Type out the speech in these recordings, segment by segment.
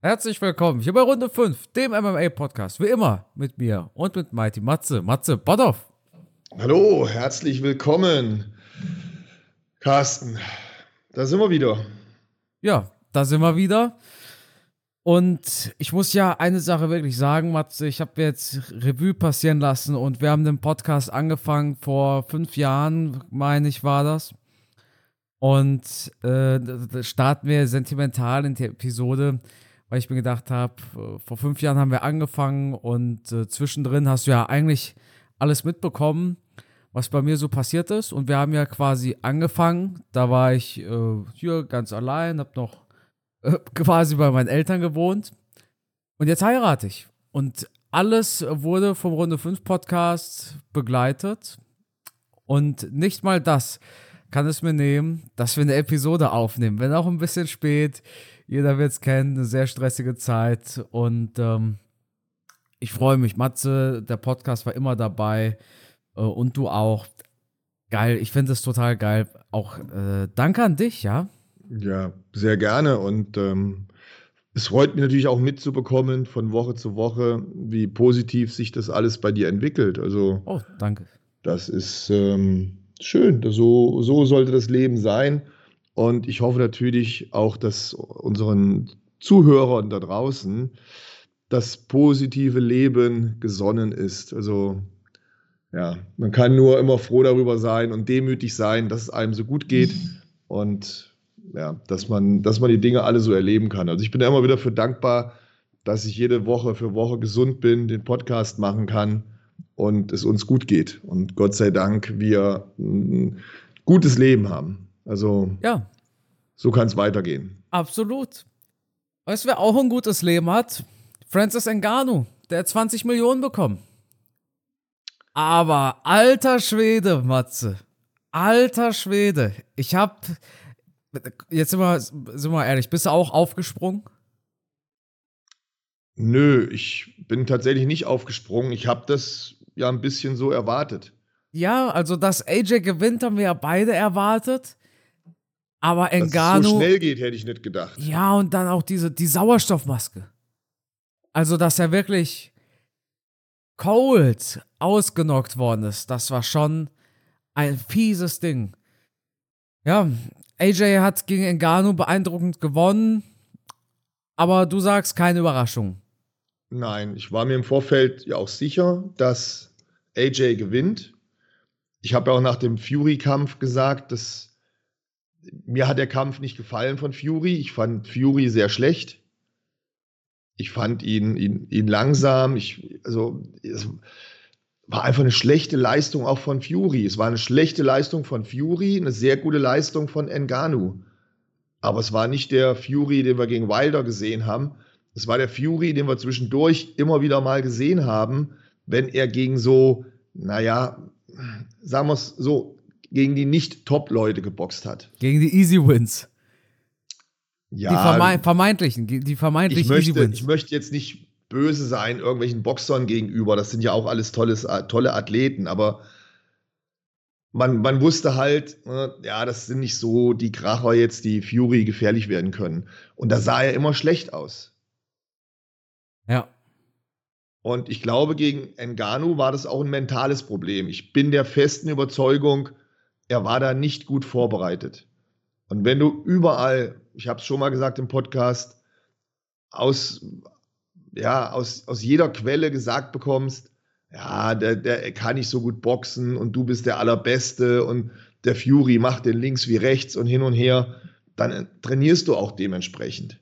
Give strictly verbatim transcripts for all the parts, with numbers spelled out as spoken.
Herzlich willkommen hier bei Runde fünf, dem M M A-Podcast. Wie immer mit mir und mit Mighty Matze. Matze, Bodoff. Hallo, herzlich willkommen, Carsten. Da sind wir wieder. Ja, da sind wir wieder. Und ich muss ja eine Sache wirklich sagen, Matze. Ich habe jetzt Revue passieren lassen und wir haben den Podcast angefangen vor fünf Jahren, meine ich, war das. Und äh, da starten wir sentimental in die Episode, weil ich mir gedacht habe, vor fünf Jahren haben wir angefangen und äh, zwischendrin hast du ja eigentlich alles mitbekommen, was bei mir so passiert ist. Und wir haben ja quasi angefangen, da war ich äh, hier ganz allein, hab noch äh, quasi bei meinen Eltern gewohnt. Und jetzt heirate ich. Und alles wurde vom Runde fünf Podcast begleitet. Und nicht mal das kann es mir nehmen, dass wir eine Episode aufnehmen. Wenn auch ein bisschen spät. Jeder wird es kennen, eine sehr stressige Zeit. Und ähm, ich freue mich. Matze, der Podcast war immer dabei. Äh, und du auch. Geil, ich finde es total geil. Auch äh, danke an dich, ja? Ja, sehr gerne. Und ähm, es freut mich natürlich auch mitzubekommen von Woche zu Woche, wie positiv sich das alles bei dir entwickelt. Also Oh, danke. das ist ähm, schön. So, so sollte das Leben sein. Und ich hoffe natürlich auch, dass unseren Zuhörern da draußen das positive Leben gesonnen ist. Also ja, man kann nur immer froh darüber sein und demütig sein, dass es einem so gut geht und ja, dass man, dass man die Dinge alle so erleben kann. Also ich bin da immer wieder für dankbar, dass ich jede Woche für Woche gesund bin, den Podcast machen kann und es uns gut geht. Und Gott sei Dank wir ein gutes Leben haben. Also Ja, so kann es weitergehen. absolut. Weißt du, wer auch ein gutes Leben hat? Francis Ngannou, der hat zwanzig Millionen bekommen. Aber alter Schwede, Matze. Alter Schwede. Ich hab. Jetzt sind wir, sind wir ehrlich, bist du auch aufgesprungen? Nö, ich bin tatsächlich nicht aufgesprungen. Ich habe das ja ein bisschen so erwartet. Ja, also dass A J gewinnt, haben wir ja beide erwartet. Aber Dass es so Ngannou. schnell geht, hätte ich nicht gedacht. Ja, und dann auch diese, die Sauerstoffmaske. Also, dass er wirklich cold ausgenockt worden ist, das war schon ein fieses Ding. Ja, A J hat gegen Ngannou beeindruckend gewonnen, aber du sagst keine Überraschung. Nein, ich war mir im Vorfeld ja auch sicher, dass A J gewinnt. Ich habe ja auch nach dem Fury-Kampf gesagt, dass mir hat der Kampf nicht gefallen von Fury. Ich fand Fury sehr schlecht. Ich fand ihn, ihn, ihn langsam. Ich, also, es war einfach eine schlechte Leistung auch von Fury. Es war eine schlechte Leistung von Fury, eine sehr gute Leistung von Ngannou. Aber es war nicht der Fury, den wir gegen Wilder gesehen haben. Es war der Fury, den wir zwischendurch immer wieder mal gesehen haben, wenn er gegen so, naja, sagen wir es so, gegen die Nicht-Top-Leute geboxt hat. Gegen die Easy Wins. Ja, die verme vermeintlichen, die vermeintlich ich möchte, Easy Wins. ich möchte jetzt nicht böse sein irgendwelchen Boxern gegenüber. Das sind ja auch alles tolles, tolle Athleten, aber man, man wusste halt, ne, ja, das sind nicht so die Kracher jetzt, die Fury gefährlich werden können. Und da sah er immer schlecht aus. Ja. Und ich glaube, gegen Ngannou war das auch ein mentales Problem. Ich bin der festen Überzeugung, er war da nicht gut vorbereitet. Und wenn du überall, ich habe es schon mal gesagt im Podcast, aus, ja, aus, aus jeder Quelle gesagt bekommst, ja, der, der kann nicht so gut boxen und du bist der Allerbeste und der Fury macht den links wie rechts und hin und her, dann trainierst du auch dementsprechend.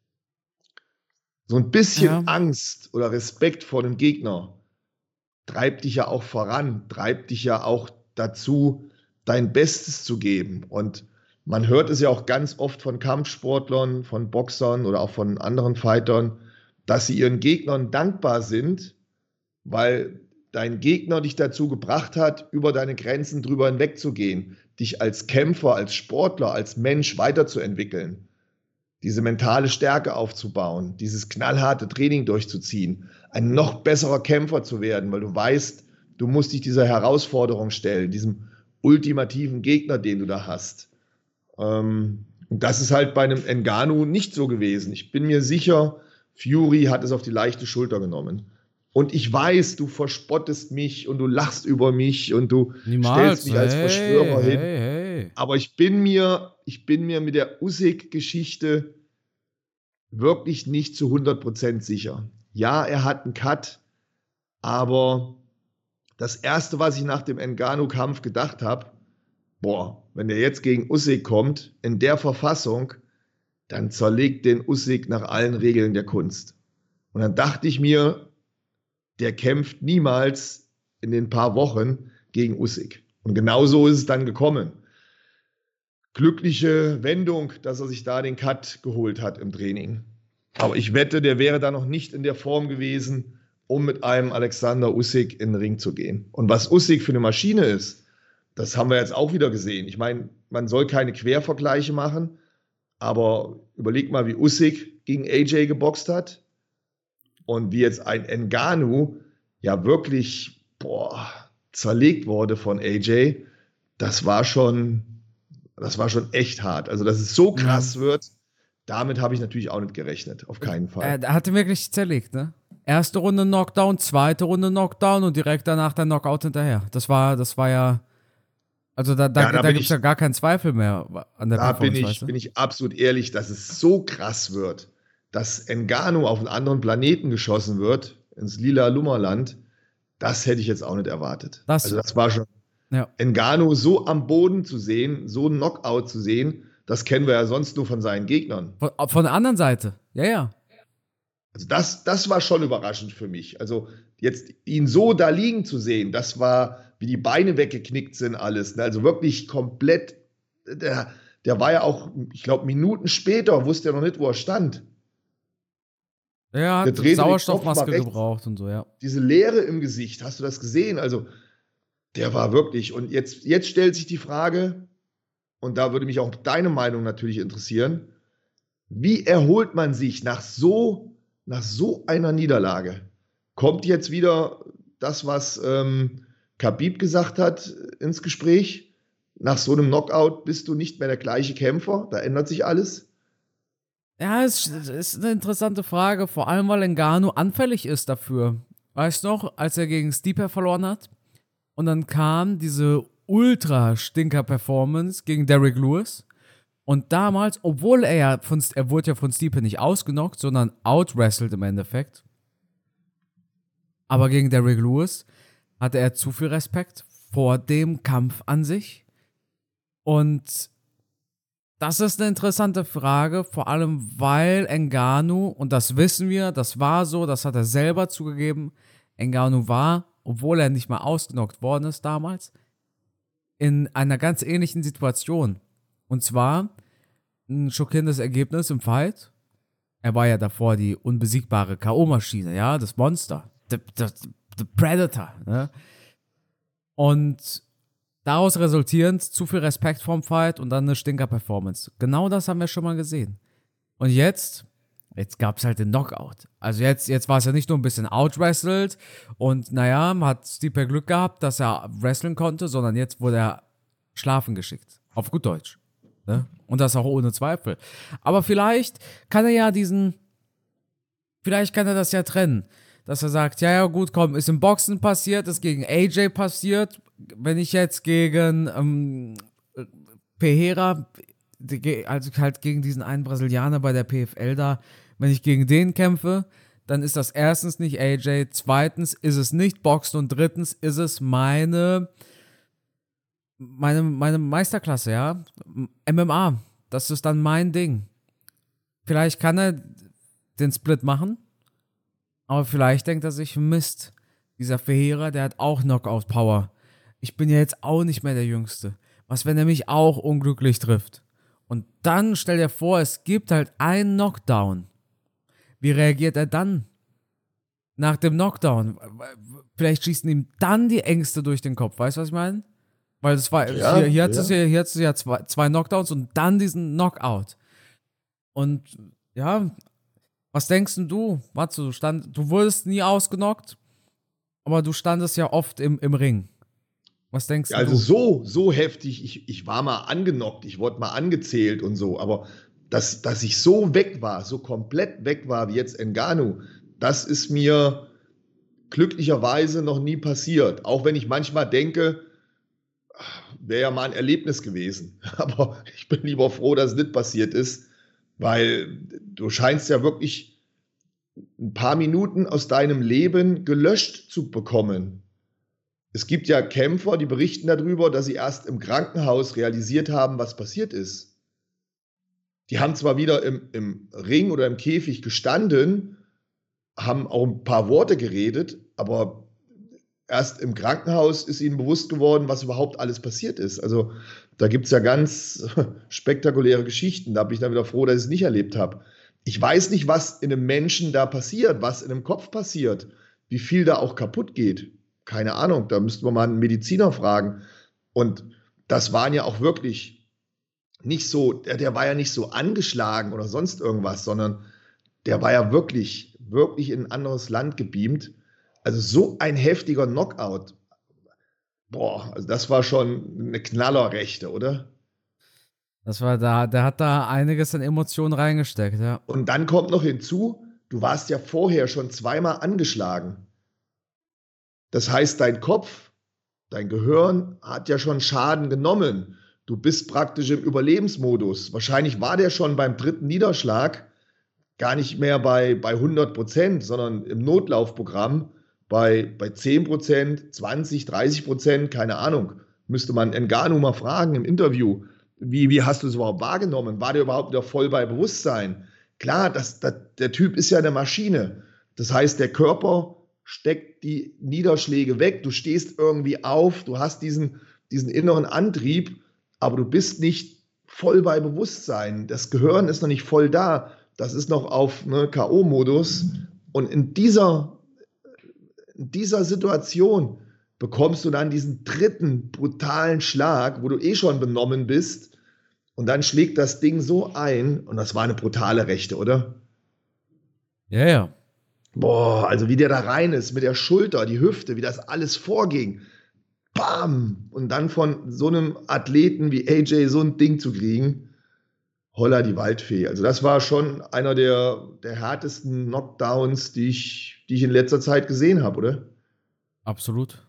So ein bisschen Ja. Angst oder Respekt vor dem Gegner treibt dich ja auch voran, treibt dich ja auch dazu, dein Bestes zu geben. Und man hört es ja auch ganz oft von Kampfsportlern, von Boxern oder auch von anderen Fightern, dass sie ihren Gegnern dankbar sind, weil dein Gegner dich dazu gebracht hat, über deine Grenzen drüber hinwegzugehen, dich als Kämpfer, als Sportler, als Mensch weiterzuentwickeln, diese mentale Stärke aufzubauen, dieses knallharte Training durchzuziehen, ein noch besserer Kämpfer zu werden, weil du weißt, du musst dich dieser Herausforderung stellen, diesem ultimativen Gegner, den du da hast. Ähm, und das ist halt bei einem Ngannou nicht so gewesen. Ich bin mir sicher, Fury hat es auf die leichte Schulter genommen. Und ich weiß, du verspottest mich und du lachst über mich und du Niemals. stellst mich als Hey, Verschwörer hin. hey, hey. Aber ich bin mir, ich bin mir mit der Usyk-Geschichte wirklich nicht zu hundert Prozent sicher. Ja, er hat einen Cut, aber das Erste, was ich nach dem Ngannou-Kampf gedacht habe, boah, wenn der jetzt gegen Usyk kommt, in der Verfassung, dann zerlegt den Usyk nach allen Regeln der Kunst. Und dann dachte ich mir, der kämpft niemals in den paar Wochen gegen Usyk. Und genau so ist es dann gekommen. Glückliche Wendung, dass er sich da den Cut geholt hat im Training. Aber ich wette, der wäre da noch nicht in der Form gewesen, um mit einem Alexander Usyk in den Ring zu gehen. Und was Usyk für eine Maschine ist, das haben wir jetzt auch wieder gesehen. Ich meine, man soll keine Quervergleiche machen, aber überleg mal, wie Usyk gegen A J geboxt hat und wie jetzt ein Ngannou ja wirklich boah, zerlegt wurde von A J. Das war schon, das war schon echt hart. Also, dass es so krass ja. wird, damit habe ich natürlich auch nicht gerechnet. Auf keinen Fall. Er hatte wirklich zerlegt, ne? Erste Runde Knockdown, zweite Runde Knockdown und direkt danach der Knockout hinterher. Das war, das war ja, also da, da, ja, da, da gibt es ja gar keinen Zweifel mehr an der da Performance. Da bin ich, bin ich absolut ehrlich, dass es so krass wird, dass Ngannou auf einen anderen Planeten geschossen wird, ins lila Lummerland, das hätte ich jetzt auch nicht erwartet. Das, also das war schon, ja. Ngannou so am Boden zu sehen, so ein Knockout zu sehen, das kennen wir ja sonst nur von seinen Gegnern. Von, von der anderen Seite, ja, ja. Also das, das war schon überraschend für mich. Also jetzt ihn so da liegen zu sehen, das war, wie die Beine weggeknickt sind, alles. Also wirklich komplett, der, der war ja auch, ich glaube, Minuten später wusste er noch nicht, wo er stand. Ja, hat Sauerstoffmaske gebraucht und so, ja. Diese Leere im Gesicht, hast du das gesehen? Also der war wirklich, und jetzt, jetzt stellt sich die Frage, und da würde mich auch deine Meinung natürlich interessieren, wie erholt man sich nach so Nach so einer Niederlage? Kommt jetzt wieder das, was ähm, Khabib gesagt hat, ins Gespräch? Nach so einem Knockout bist du nicht mehr der gleiche Kämpfer? Da ändert sich alles? Ja, es ist eine interessante Frage, vor allem, weil Ngannou anfällig ist dafür. Weißt du noch, als er gegen Stipe verloren hat? Und dann kam diese Ultra-Stinker-Performance gegen Derrick Lewis. Und damals, obwohl er ja von, er wurde ja von Stipe nicht ausgenockt, sondern outwrestled im Endeffekt. Aber gegen Derrick Lewis hatte er zu viel Respekt vor dem Kampf an sich. Und das ist eine interessante Frage, vor allem weil Ngannou, und das wissen wir, das war so, das hat er selber zugegeben, Ngannou war, obwohl er nicht mal ausgenockt worden ist damals, in einer ganz ähnlichen Situation. Und zwar ein schockierendes Ergebnis im Fight. Er war ja davor die unbesiegbare K O-Maschine, ja, das Monster, the, the, the Predator. Ne? Und daraus resultierend zu viel Respekt vorm Fight und dann eine Stinker-Performance. Genau das haben wir schon mal gesehen. Und jetzt, jetzt gab es halt den Knockout. Also jetzt, jetzt war es ja nicht nur ein bisschen outwrestled und naja, hat Stipe Glück gehabt, dass er wrestlen konnte, sondern jetzt wurde er schlafen geschickt. Auf gut Deutsch. Ne? Und das auch ohne Zweifel. Aber vielleicht kann er ja diesen, vielleicht kann er das ja trennen. Dass er sagt, ja, ja, gut, komm, ist im Boxen passiert, ist gegen A J passiert. Wenn ich jetzt gegen ähm, Pereira, also halt gegen diesen einen Brasilianer bei der P F L da, wenn ich gegen den kämpfe, dann ist das erstens nicht A J, zweitens ist es nicht Boxen und drittens ist es meine, meine, meine Meisterklasse, ja. M M A, das ist dann mein Ding. Vielleicht kann er den Split machen, aber vielleicht denkt er sich, Mist, dieser Ferreira, der hat auch Knockout-Power. Ich bin ja jetzt auch nicht mehr der Jüngste. Was, wenn er mich auch unglücklich trifft? Und dann stell dir vor, es gibt halt einen Knockdown. Wie reagiert er dann? Nach dem Knockdown? Vielleicht schießen ihm dann die Ängste durch den Kopf. Weißt du, was ich meine? Weil das war, ja, hier, hier, hat ja. es ja, hier hat es ja zwei, zwei Knockdowns und dann diesen Knockout. Und ja, was denkst denn du? Matze, du, stand, du wurdest nie ausgenockt, aber du standest ja oft im, im Ring. Was denkst ja, du? Also so, so heftig, ich, ich war mal angenockt, ich wurde mal angezählt und so, aber dass, dass ich so weg war, so komplett weg war wie jetzt Ngannou, das ist mir glücklicherweise noch nie passiert. Auch wenn ich manchmal denke, wäre ja mal ein Erlebnis gewesen. Aber ich bin lieber froh, dass es nicht passiert ist, weil du scheinst ja wirklich ein paar Minuten aus deinem Leben gelöscht zu bekommen. Es gibt ja Kämpfer, die berichten darüber, dass sie erst im Krankenhaus realisiert haben, was passiert ist. Die haben zwar wieder im, im Ring oder im Käfig gestanden, haben auch ein paar Worte geredet, aber erst im Krankenhaus ist ihnen bewusst geworden, was überhaupt alles passiert ist. Also da gibt es ja ganz spektakuläre Geschichten. Da bin ich dann wieder froh, dass ich es nicht erlebt habe. Ich weiß nicht, was in einem Menschen da passiert, was in einem Kopf passiert, wie viel da auch kaputt geht. Keine Ahnung, da müssten wir mal einen Mediziner fragen. Und das waren ja auch wirklich nicht so, der, der war ja nicht so angeschlagen oder sonst irgendwas, sondern der war ja wirklich, wirklich in ein anderes Land gebeamt. Also so ein heftiger Knockout. Boah, also das war schon eine Knallerrechte, oder? Das war da, der hat da einiges an Emotionen reingesteckt, ja. Und dann kommt noch hinzu, du warst ja vorher schon zweimal angeschlagen. Das heißt, dein Kopf, dein Gehirn hat ja schon Schaden genommen. Du bist praktisch im Überlebensmodus. Wahrscheinlich war der schon beim dritten Niederschlag gar nicht mehr bei, bei hundert Prozent, sondern im Notlaufprogramm bei, bei zehn Prozent, zwanzig, dreißig Prozent, keine Ahnung. Müsste man Ngannou mal fragen im Interview. Wie, wie hast du es überhaupt wahrgenommen? War der überhaupt wieder voll bei Bewusstsein? Klar, das, das, der Typ ist ja eine Maschine. Das heißt, der Körper steckt die Niederschläge weg. Du stehst irgendwie auf, du hast diesen, diesen inneren Antrieb, aber du bist nicht voll bei Bewusstsein. Das Gehirn ist noch nicht voll da. Das ist noch auf ne, K O-Modus. Und in dieser, in dieser Situation bekommst du dann diesen dritten brutalen Schlag, wo du eh schon benommen bist. Und dann schlägt das Ding so ein. Und das war eine brutale Rechte, oder? Ja, ja. Boah, also wie der da rein ist, mit der Schulter, die Hüfte, wie das alles vorging. Bam! Und dann von so einem Athleten wie A J so ein Ding zu kriegen. Holla die Waldfee. Also das war schon einer der, der härtesten Knockdowns, die ich, die ich in letzter Zeit gesehen habe, oder? Absolut.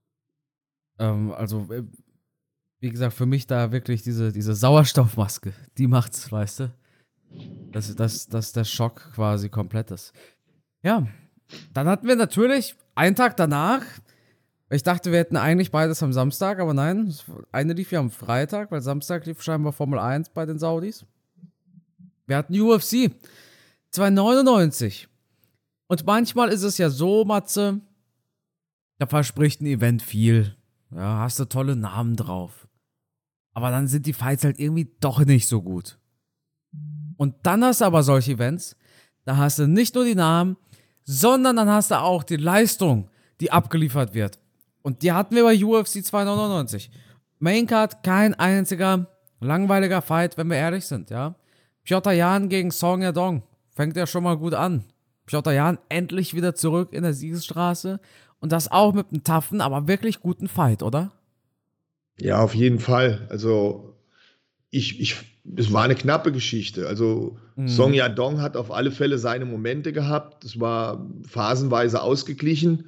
Ähm, also, wie gesagt, für mich da wirklich diese, diese Sauerstoffmaske, die macht's, weißt du? Dass, dass, dass der Schock quasi komplett ist. Ja, dann hatten wir natürlich einen Tag danach, ich dachte, wir hätten eigentlich beides am Samstag, aber nein, eine lief ja am Freitag, weil Samstag lief scheinbar Formel eins bei den Saudis. Wir hatten U F C zweihundertneunundneunzig. Und manchmal ist es ja so, Matze, da verspricht ein Event viel. Ja, hast du tolle Namen drauf. Aber dann sind die Fights halt irgendwie doch nicht so gut. Und dann hast du aber solche Events, da hast du nicht nur die Namen, sondern dann hast du auch die Leistung, die abgeliefert wird. Und die hatten wir bei U F C zweihundertneunundneunzig. Maincard, kein einziger langweiliger Fight, wenn wir ehrlich sind, ja. Piotr Jan gegen Song Yadong. Fängt ja schon mal gut an. Piotr Jan endlich wieder zurück in der Siegesstraße. Und das auch mit einem toughen, aber wirklich guten Fight, oder? Ja, auf jeden Fall. Also, ich, ich, es war eine knappe Geschichte. Also, mhm. Song Yadong hat auf alle Fälle seine Momente gehabt. Es war phasenweise ausgeglichen.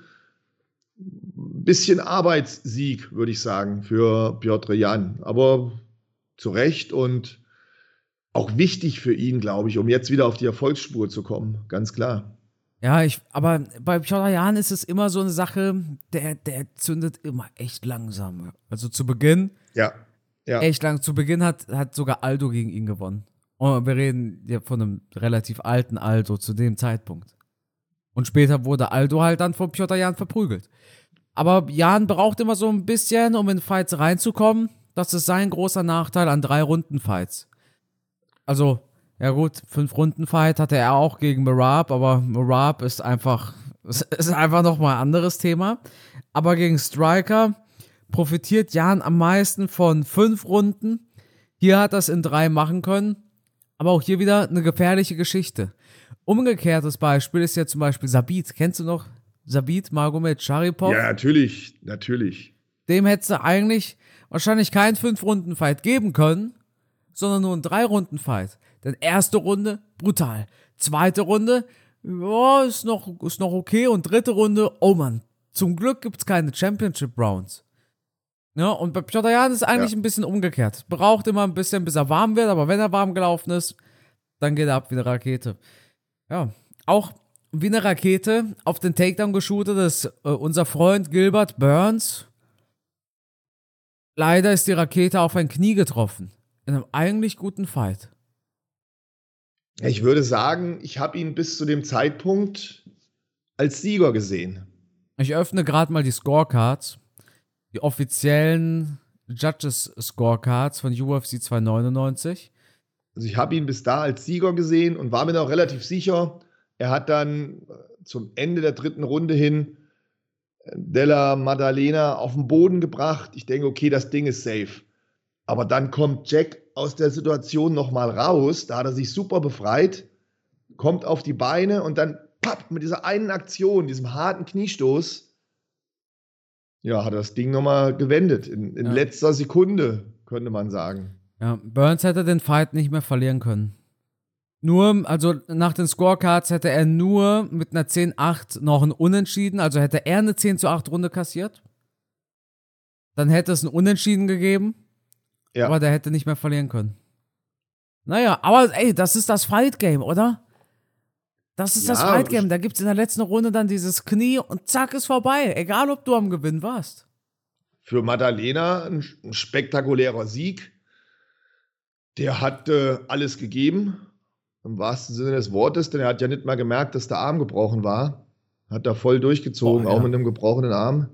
Ein bisschen Arbeitssieg, würde ich sagen, für Piotr Jan. Aber zu Recht und auch wichtig für ihn, glaube ich, um jetzt wieder auf die Erfolgsspur zu kommen. Ganz klar. Ja, ich, aber bei Piotr Jan ist es immer so eine Sache, der, der zündet immer echt langsam. Also zu Beginn, ja, ja. echt lang. Zu Beginn hat, hat sogar Aldo gegen ihn gewonnen. Und wir reden ja von einem relativ alten Aldo zu dem Zeitpunkt. Und später wurde Aldo halt dann von Piotr Jan verprügelt. Aber Jan braucht immer so ein bisschen, um in Fights reinzukommen. Das ist sein großer Nachteil an Drei-Runden-Fights. Also, ja gut, Fünf-Runden-Fight hatte er auch gegen Merab, aber Merab ist einfach, ist einfach nochmal ein anderes Thema. Aber gegen Striker profitiert Jan am meisten von fünf Runden. Hier hat er es in drei machen können. Aber auch hier wieder eine gefährliche Geschichte. Umgekehrtes Beispiel ist ja zum Beispiel Zabit. Kennst du noch Zabit Magomed Sharipov? Ja, natürlich, natürlich. Dem hättest du eigentlich wahrscheinlich keinen Fünf-Runden-Fight geben können, sondern nur einen Drei-Runden-Fight. Denn erste Runde, brutal. Zweite Runde, ja, ist noch, ist noch okay. Und dritte Runde, oh Mann, zum Glück gibt es keine Championship Rounds. Ja, und bei Petr Yan ist eigentlich ja. ein bisschen umgekehrt. Braucht immer ein bisschen, bis er warm wird, aber wenn er warm gelaufen ist, dann geht er ab wie eine Rakete. Ja, auch wie eine Rakete auf den Takedown geshootet ist äh, unser Freund Gilbert Burns. Leider ist die Rakete auf ein Knie getroffen. In einem eigentlich guten Fight. Ich würde sagen, ich habe ihn bis zu dem Zeitpunkt als Sieger gesehen. Ich öffne gerade mal die Scorecards. Die offiziellen Judges-Scorecards von U F C zweihundertneunundneunzig. Also ich habe ihn bis da als Sieger gesehen und war mir auch relativ sicher. Er hat dann zum Ende der dritten Runde hin Della Maddalena auf den Boden gebracht. Ich denke, okay, das Ding ist safe. Aber dann kommt Jack aus der Situation nochmal raus. Da hat er sich super befreit, kommt auf die Beine und dann papp, mit dieser einen Aktion, diesem harten Kniestoß, ja, hat er das Ding nochmal gewendet. In, in ja. letzter Sekunde, könnte man sagen. Ja, Burns hätte den Fight nicht mehr verlieren können. Nur, also nach den Scorecards hätte er nur mit einer zehn acht noch ein Unentschieden, also hätte er eine zehn zu acht Runde kassiert. Dann hätte es ein Unentschieden gegeben, ja. aber der hätte nicht mehr verlieren können. Naja, aber ey, das ist das Fight Game, oder? Das ist ja, das Fight Game. Da gibt es in der letzten Runde dann dieses Knie und zack, ist vorbei. Egal, ob du am Gewinn warst. Für Maddalena ein, ein spektakulärer Sieg. Der hat äh, alles gegeben. Im wahrsten Sinne des Wortes, denn er hat ja nicht mal gemerkt, dass der Arm gebrochen war. Hat da voll durchgezogen, oh, ja. auch mit einem gebrochenen Arm.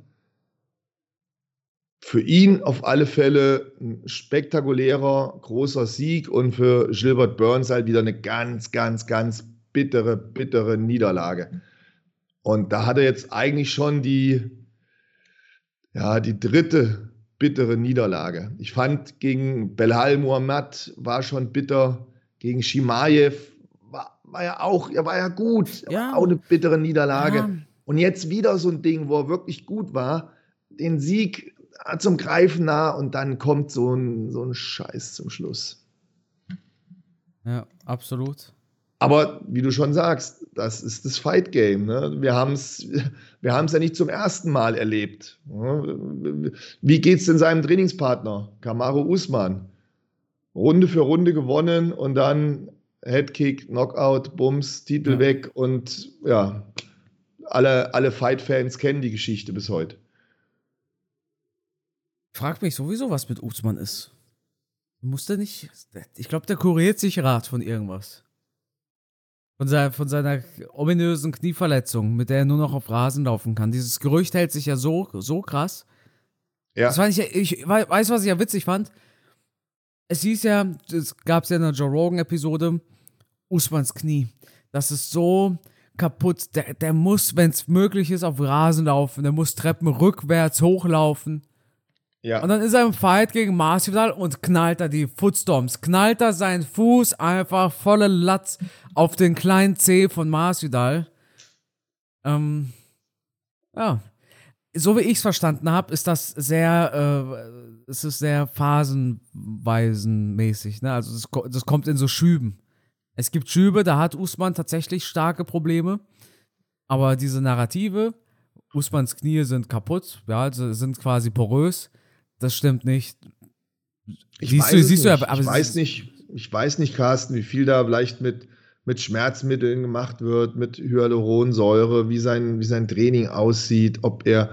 Für ihn auf alle Fälle ein spektakulärer, großer Sieg und für Gilbert Burns halt wieder eine ganz, ganz, ganz bittere, bittere Niederlage. Und da hat er jetzt eigentlich schon die, ja, die dritte bittere Niederlage. Ich fand, gegen Belal Muhammad war schon bitter. Gegen Chimaev war, war ja auch, er war ja gut, ja. auch eine bittere Niederlage. Ja. Und jetzt wieder so ein Ding, wo er wirklich gut war, den Sieg zum Greifen nah und dann kommt so ein, so ein Scheiß zum Schluss. Ja, absolut. Aber wie du schon sagst, das ist das Fight Game. Ne? Wir haben es wir haben's ja nicht zum ersten Mal erlebt. Wie geht's denn seinem Trainingspartner, Kamaru Usman? Runde für Runde gewonnen und dann Headkick, Knockout, Bums, Titel ja. weg und ja, alle, alle Fight-Fans kennen die Geschichte bis heute. Frag mich sowieso, was mit Usman ist. Muss der nicht, ich glaube, der kuriert sich Rat von irgendwas. Von seiner, von seiner ominösen Knieverletzung, mit der er nur noch auf Rasen laufen kann. Dieses Gerücht hält sich ja so, so krass. Ja. Das fand ich, ich weiß, was ich ja witzig fand. Es hieß ja, es gab es ja in der Joe Rogan-Episode, Usmans Knie. Das ist so kaputt. Der, der muss, wenn es möglich ist, auf Rasen laufen. Der muss Treppen rückwärts hochlaufen. Ja. Und dann ist er im Fight gegen Masvidal und knallt er die Footstomps. Knallt er seinen Fuß einfach volle Latz auf den kleinen Zeh von Masvidal. Ähm, ja. So wie ich es verstanden habe, ist das sehr, äh, es ist sehr phasenweisenmäßig, ne? Also das, das kommt in so Schüben. Es gibt Schübe, da hat Usman tatsächlich starke Probleme, aber diese Narrative, Usmans Knie sind kaputt, ja, also sind quasi porös, das stimmt nicht. Ich siehst weiß du, siehst nicht. Du, aber ich weiß nicht, ich weiß nicht, Carsten, wie viel da vielleicht mit mit Schmerzmitteln gemacht wird, mit Hyaluronsäure, wie sein, wie sein Training aussieht, ob er,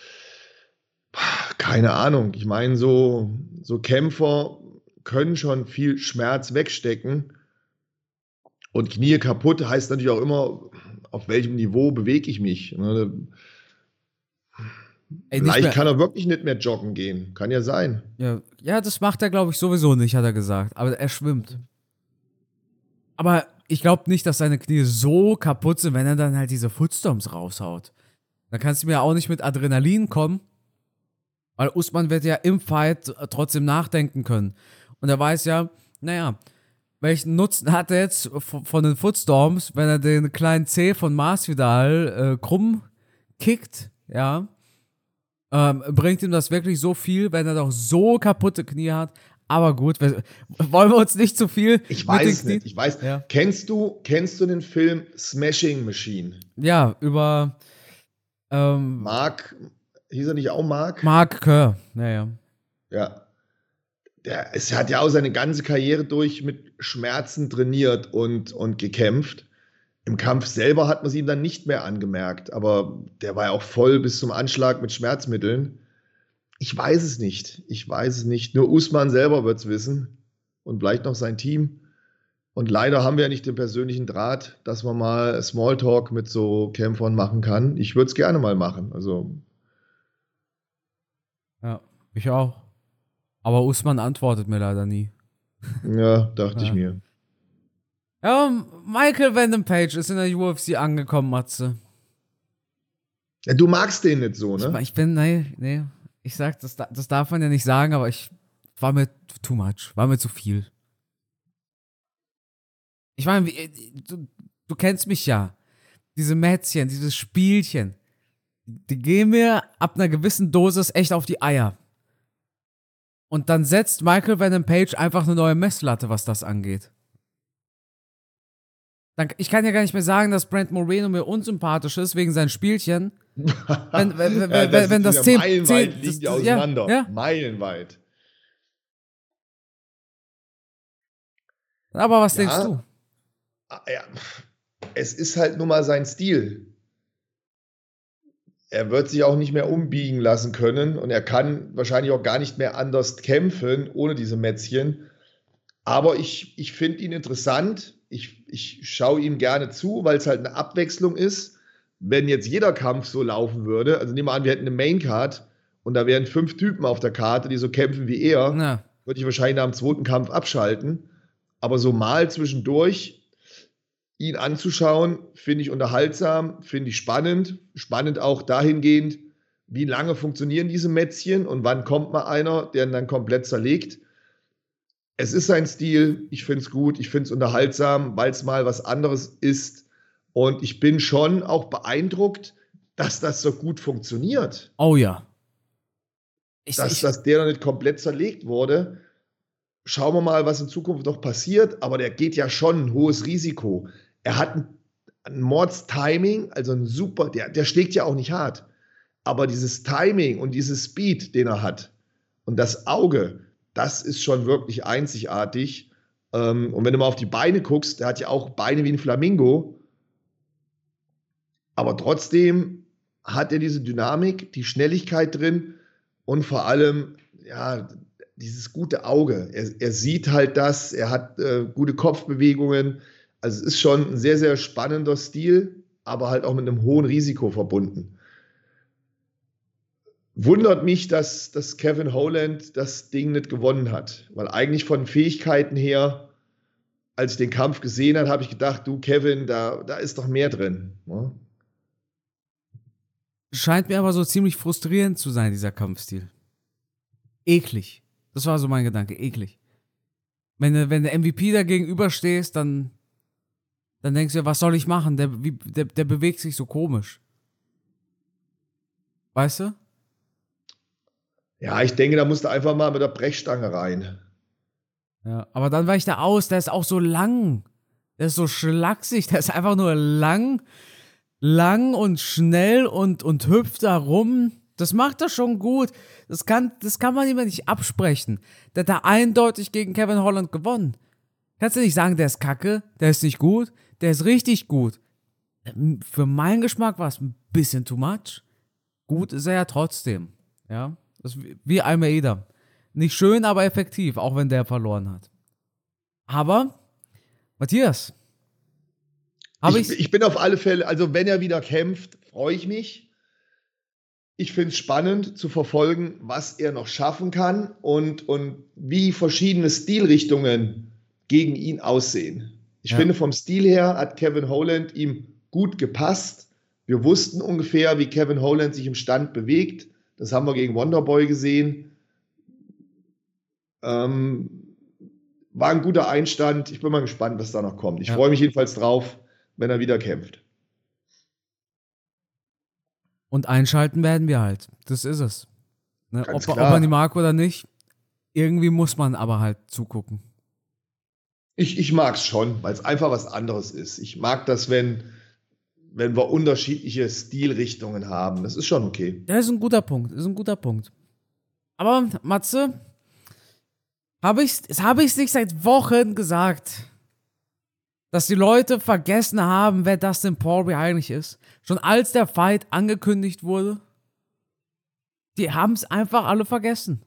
keine Ahnung, ich meine, so, so Kämpfer können schon viel Schmerz wegstecken und Knie kaputt heißt natürlich auch immer, auf welchem Niveau bewege ich mich. Ey, vielleicht kann er wirklich nicht mehr joggen gehen, kann ja sein. Ja, ja, das macht er, glaube ich, sowieso nicht, hat er gesagt, aber er schwimmt. Aber ich glaube nicht, dass seine Knie so kaputt sind, wenn er dann halt diese Footstomps raushaut. Dann kannst du mir auch nicht mit Adrenalin kommen, weil Usman wird ja im Fight trotzdem nachdenken können. Und er weiß ja, naja, welchen Nutzen hat er jetzt von den Footstomps, wenn er den kleinen Zeh von Masvidal äh, krumm kickt, ja, ähm, bringt ihm das wirklich so viel, wenn er doch so kaputte Knie hat? Aber gut, wir, wollen wir uns nicht zu viel. Ich weiß es nicht. Ich weiß. Ja. Kennst du, kennst du den Film Smashing Machine? Ja, über ähm, Mark, hieß er nicht auch Mark? Mark Kerr. Naja. Ja. Der es hat ja auch seine ganze Karriere durch mit Schmerzen trainiert und, und gekämpft. Im Kampf selber hat man es ihm dann nicht mehr angemerkt, aber der war ja auch voll bis zum Anschlag mit Schmerzmitteln. Ich weiß es nicht. Ich weiß es nicht. Nur Usman selber wird es wissen und vielleicht noch sein Team. Und leider haben wir ja nicht den persönlichen Draht, dass man mal Smalltalk mit so Kämpfern machen kann. Ich würde es gerne mal machen. Also. Ja, ich auch. Aber Usman antwortet mir leider nie. Ja, dachte ja. ich mir. Ja, Michael Venom Page ist in der U F C angekommen, Matze. Ja, du magst den nicht so, ne? Ich, ich bin, nee, nee. Ich sag, das, das darf man ja nicht sagen, aber ich war mir too much, war mir zu viel. Ich meine, du, du kennst mich ja. Diese Mätzchen, dieses Spielchen, die gehen mir ab einer gewissen Dosis echt auf die Eier. Und dann setzt Michael Venom Page einfach eine neue Messlatte, was das angeht. Dann, ich kann ja gar nicht mehr sagen, dass Brent Moreno mir unsympathisch ist wegen seinen Spielchen. Wenn, wenn, wenn, ja, das, wenn das zehn, meilenweit zehn, liegen die das, auseinander. Ja, ja. Meilenweit. Aber was ja, denkst du? Ja, es ist halt nun mal sein Stil. Er wird sich auch nicht mehr umbiegen lassen können und er kann wahrscheinlich auch gar nicht mehr anders kämpfen ohne diese Mätzchen. Aber ich, ich finde ihn interessant. Ich, ich schaue ihm gerne zu, weil es halt eine Abwechslung ist. Wenn jetzt jeder Kampf so laufen würde, also nehmen wir an, wir hätten eine Maincard und da wären fünf Typen auf der Karte, die so kämpfen wie er, Na. würde ich wahrscheinlich nach dem zweiten Kampf abschalten. Aber so mal zwischendurch ihn anzuschauen, finde ich unterhaltsam, finde ich spannend. Spannend auch dahingehend, wie lange funktionieren diese Mätzchen und wann kommt mal einer, der ihn dann komplett zerlegt. Es ist sein Stil, ich finde es gut, ich finde es unterhaltsam, weil es mal was anderes ist. Und ich bin schon auch beeindruckt, dass das so gut funktioniert. Oh ja. Ich, dass, ich, dass der noch nicht komplett zerlegt wurde. Schauen wir mal, was in Zukunft noch passiert. Aber der geht ja schon ein hohes Risiko. Er hat ein, ein Mords-Timing, also ein super, der, der schlägt ja auch nicht hart. Aber dieses Timing und dieses Speed, den er hat und das Auge, das ist schon wirklich einzigartig. Und wenn du mal auf die Beine guckst, der hat ja auch Beine wie ein Flamingo. Aber trotzdem hat er diese Dynamik, die Schnelligkeit drin und vor allem, ja, dieses gute Auge. Er, er sieht halt das, er hat äh, gute Kopfbewegungen. Also es ist schon ein sehr, sehr spannender Stil, aber halt auch mit einem hohen Risiko verbunden. Wundert mich, dass, dass Kevin Holland das Ding nicht gewonnen hat. Weil eigentlich von Fähigkeiten her, als ich den Kampf gesehen habe, habe ich gedacht, du Kevin, da, da ist doch mehr drin. Ne? Scheint mir aber so ziemlich frustrierend zu sein, dieser Kampfstil. Eklig. Das war so mein Gedanke, eklig. Wenn du, wenn der M V P da gegenüberstehst, dann, dann denkst du, was soll ich machen? Der, wie, der, der bewegt sich so komisch. Weißt du? Ja, ich denke, da musst du einfach mal mit der Brechstange rein. Ja, aber dann weicht er aus, der ist auch so lang. Der ist so schlaksig, der ist einfach nur lang, lang und schnell und, und hüpft da rum. Das macht er schon gut. Das kann, das kann man ihm nicht absprechen. Der hat da eindeutig gegen Kevin Holland gewonnen. Kannst du nicht sagen, der ist kacke, der ist nicht gut, der ist richtig gut. Für meinen Geschmack war es ein bisschen too much. Gut ist er ja trotzdem. Ja, das ist wie Almeida. Nicht schön, aber effektiv, auch wenn der verloren hat. Aber, Matthias, hab ich, ich bin auf alle Fälle, also wenn er wieder kämpft, freue ich mich. Ich finde es spannend zu verfolgen, was er noch schaffen kann und, und wie verschiedene Stilrichtungen gegen ihn aussehen. Ich ja. finde, vom Stil her hat Kevin Holland ihm gut gepasst. Wir wussten ungefähr, wie Kevin Holland sich im Stand bewegt. Das haben wir gegen Wonderboy gesehen. Ähm, war ein guter Einstand. Ich bin mal gespannt, was da noch kommt. Ich ja. freue mich jedenfalls drauf, wenn er wieder kämpft. Und einschalten werden wir halt. Das ist es. Ne? Ob, ob man die mag oder nicht. irgendwie muss man aber halt zugucken. Ich, ich mag es schon, weil es einfach was anderes ist. Ich mag das, wenn, wenn wir unterschiedliche Stilrichtungen haben. Das ist schon okay. Das ist ein guter Punkt, ist ein guter Punkt. Aber, Matze, habe ich, habe ich nicht seit Wochen gesagt, dass die Leute vergessen haben, wer Dustin Poirier eigentlich ist. Schon als der Fight angekündigt wurde. Die haben es einfach alle vergessen.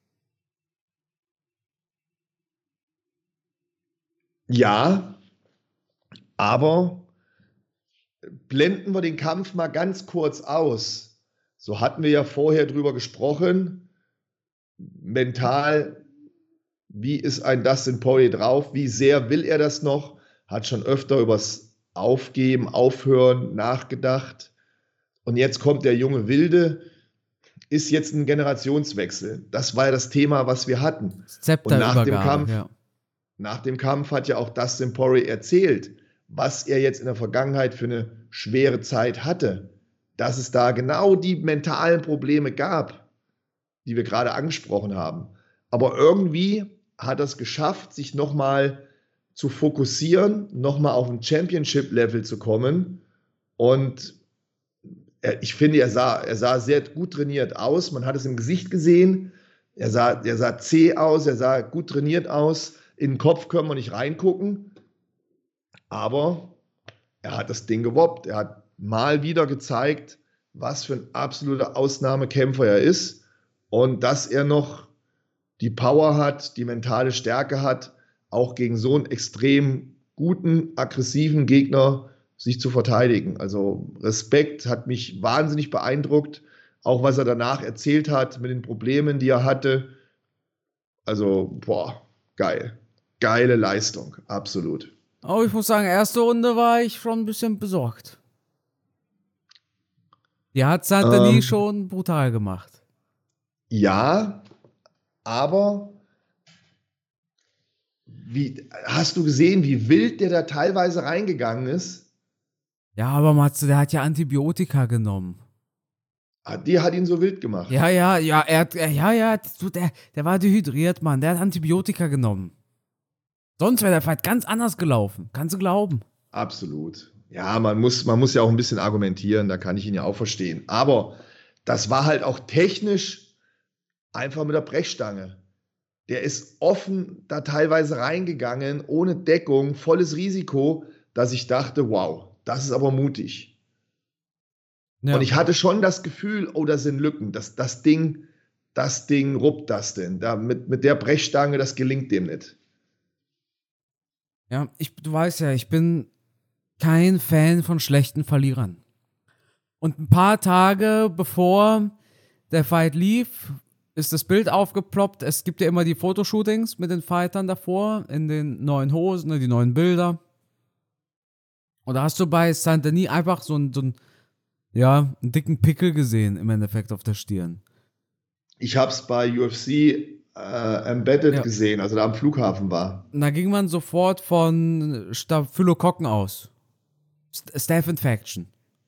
Ja, aber blenden wir den Kampf mal ganz kurz aus. So hatten wir ja vorher drüber gesprochen. Mental, wie ist ein Dustin Poirier drauf? Wie sehr will er das noch? Hat schon öfter übers Aufgeben, Aufhören nachgedacht. Und jetzt kommt der junge Wilde. Ist jetzt ein Generationswechsel. Das war ja das Thema, was wir hatten. Und nach dem Kampf, ja. nach dem Kampf hat ja auch Dustin Poirier erzählt, was er jetzt in der Vergangenheit für eine schwere Zeit hatte. Dass es da genau die mentalen Probleme gab, die wir gerade angesprochen haben. Aber irgendwie hat er es geschafft, sich nochmal zu fokussieren, nochmal auf ein Championship-Level zu kommen. Und er, ich finde, er sah, er sah sehr gut trainiert aus. Man hat es im Gesicht gesehen. Er sah, er sah zäh aus, er sah gut trainiert aus. In den Kopf können wir nicht reingucken. Aber er hat das Ding gewuppt. Er hat mal wieder gezeigt, was für ein absoluter Ausnahmekämpfer er ist. Und dass er noch die Power hat, die mentale Stärke hat, auch gegen so einen extrem guten, aggressiven Gegner sich zu verteidigen. Also Respekt, hat mich wahnsinnig beeindruckt, auch was er danach erzählt hat mit den Problemen, die er hatte. Also, boah, geil. Geile Leistung, absolut. Aber ich muss sagen, erste Runde war ich schon ein bisschen besorgt. Die hat Santani ähm, schon brutal gemacht. Ja, aber wie, hast du gesehen, wie wild der da teilweise reingegangen ist? Ja, aber Matze, der hat ja Antibiotika genommen. Die hat ihn so wild gemacht. Ja, ja, ja, er hat, ja, ja, der, der war dehydriert, Mann. Der hat Antibiotika genommen. Sonst wäre der Fight ganz anders gelaufen. Kannst du glauben? Absolut. Ja, man muss, man muss ja auch ein bisschen argumentieren, da kann ich ihn ja auch verstehen. Aber das war halt auch technisch einfach mit der Brechstange. Der ist offen da teilweise reingegangen, ohne Deckung, volles Risiko, dass ich dachte, wow, das ist aber mutig. Ja. Und ich hatte schon das Gefühl, oh, da sind Lücken. Das, das Ding, das Ding ruppt das denn. Da mit, mit der Brechstange, das gelingt dem nicht. Ja, ich, du weißt ja, ich bin kein Fan von schlechten Verlierern. Und ein paar Tage bevor der Fight lief, ist das Bild aufgeploppt. Es gibt ja immer die Fotoshootings mit den Fightern davor, in den neuen Hosen, die neuen Bilder. Und da hast du bei Saint-Denis einfach so einen, so einen, ja, einen dicken Pickel gesehen, im Endeffekt auf der Stirn. Ich hab's bei U F C äh, Embedded ja. gesehen, also da am Flughafen war. Und da ging man sofort von Staphylokokken aus. Staph Infection.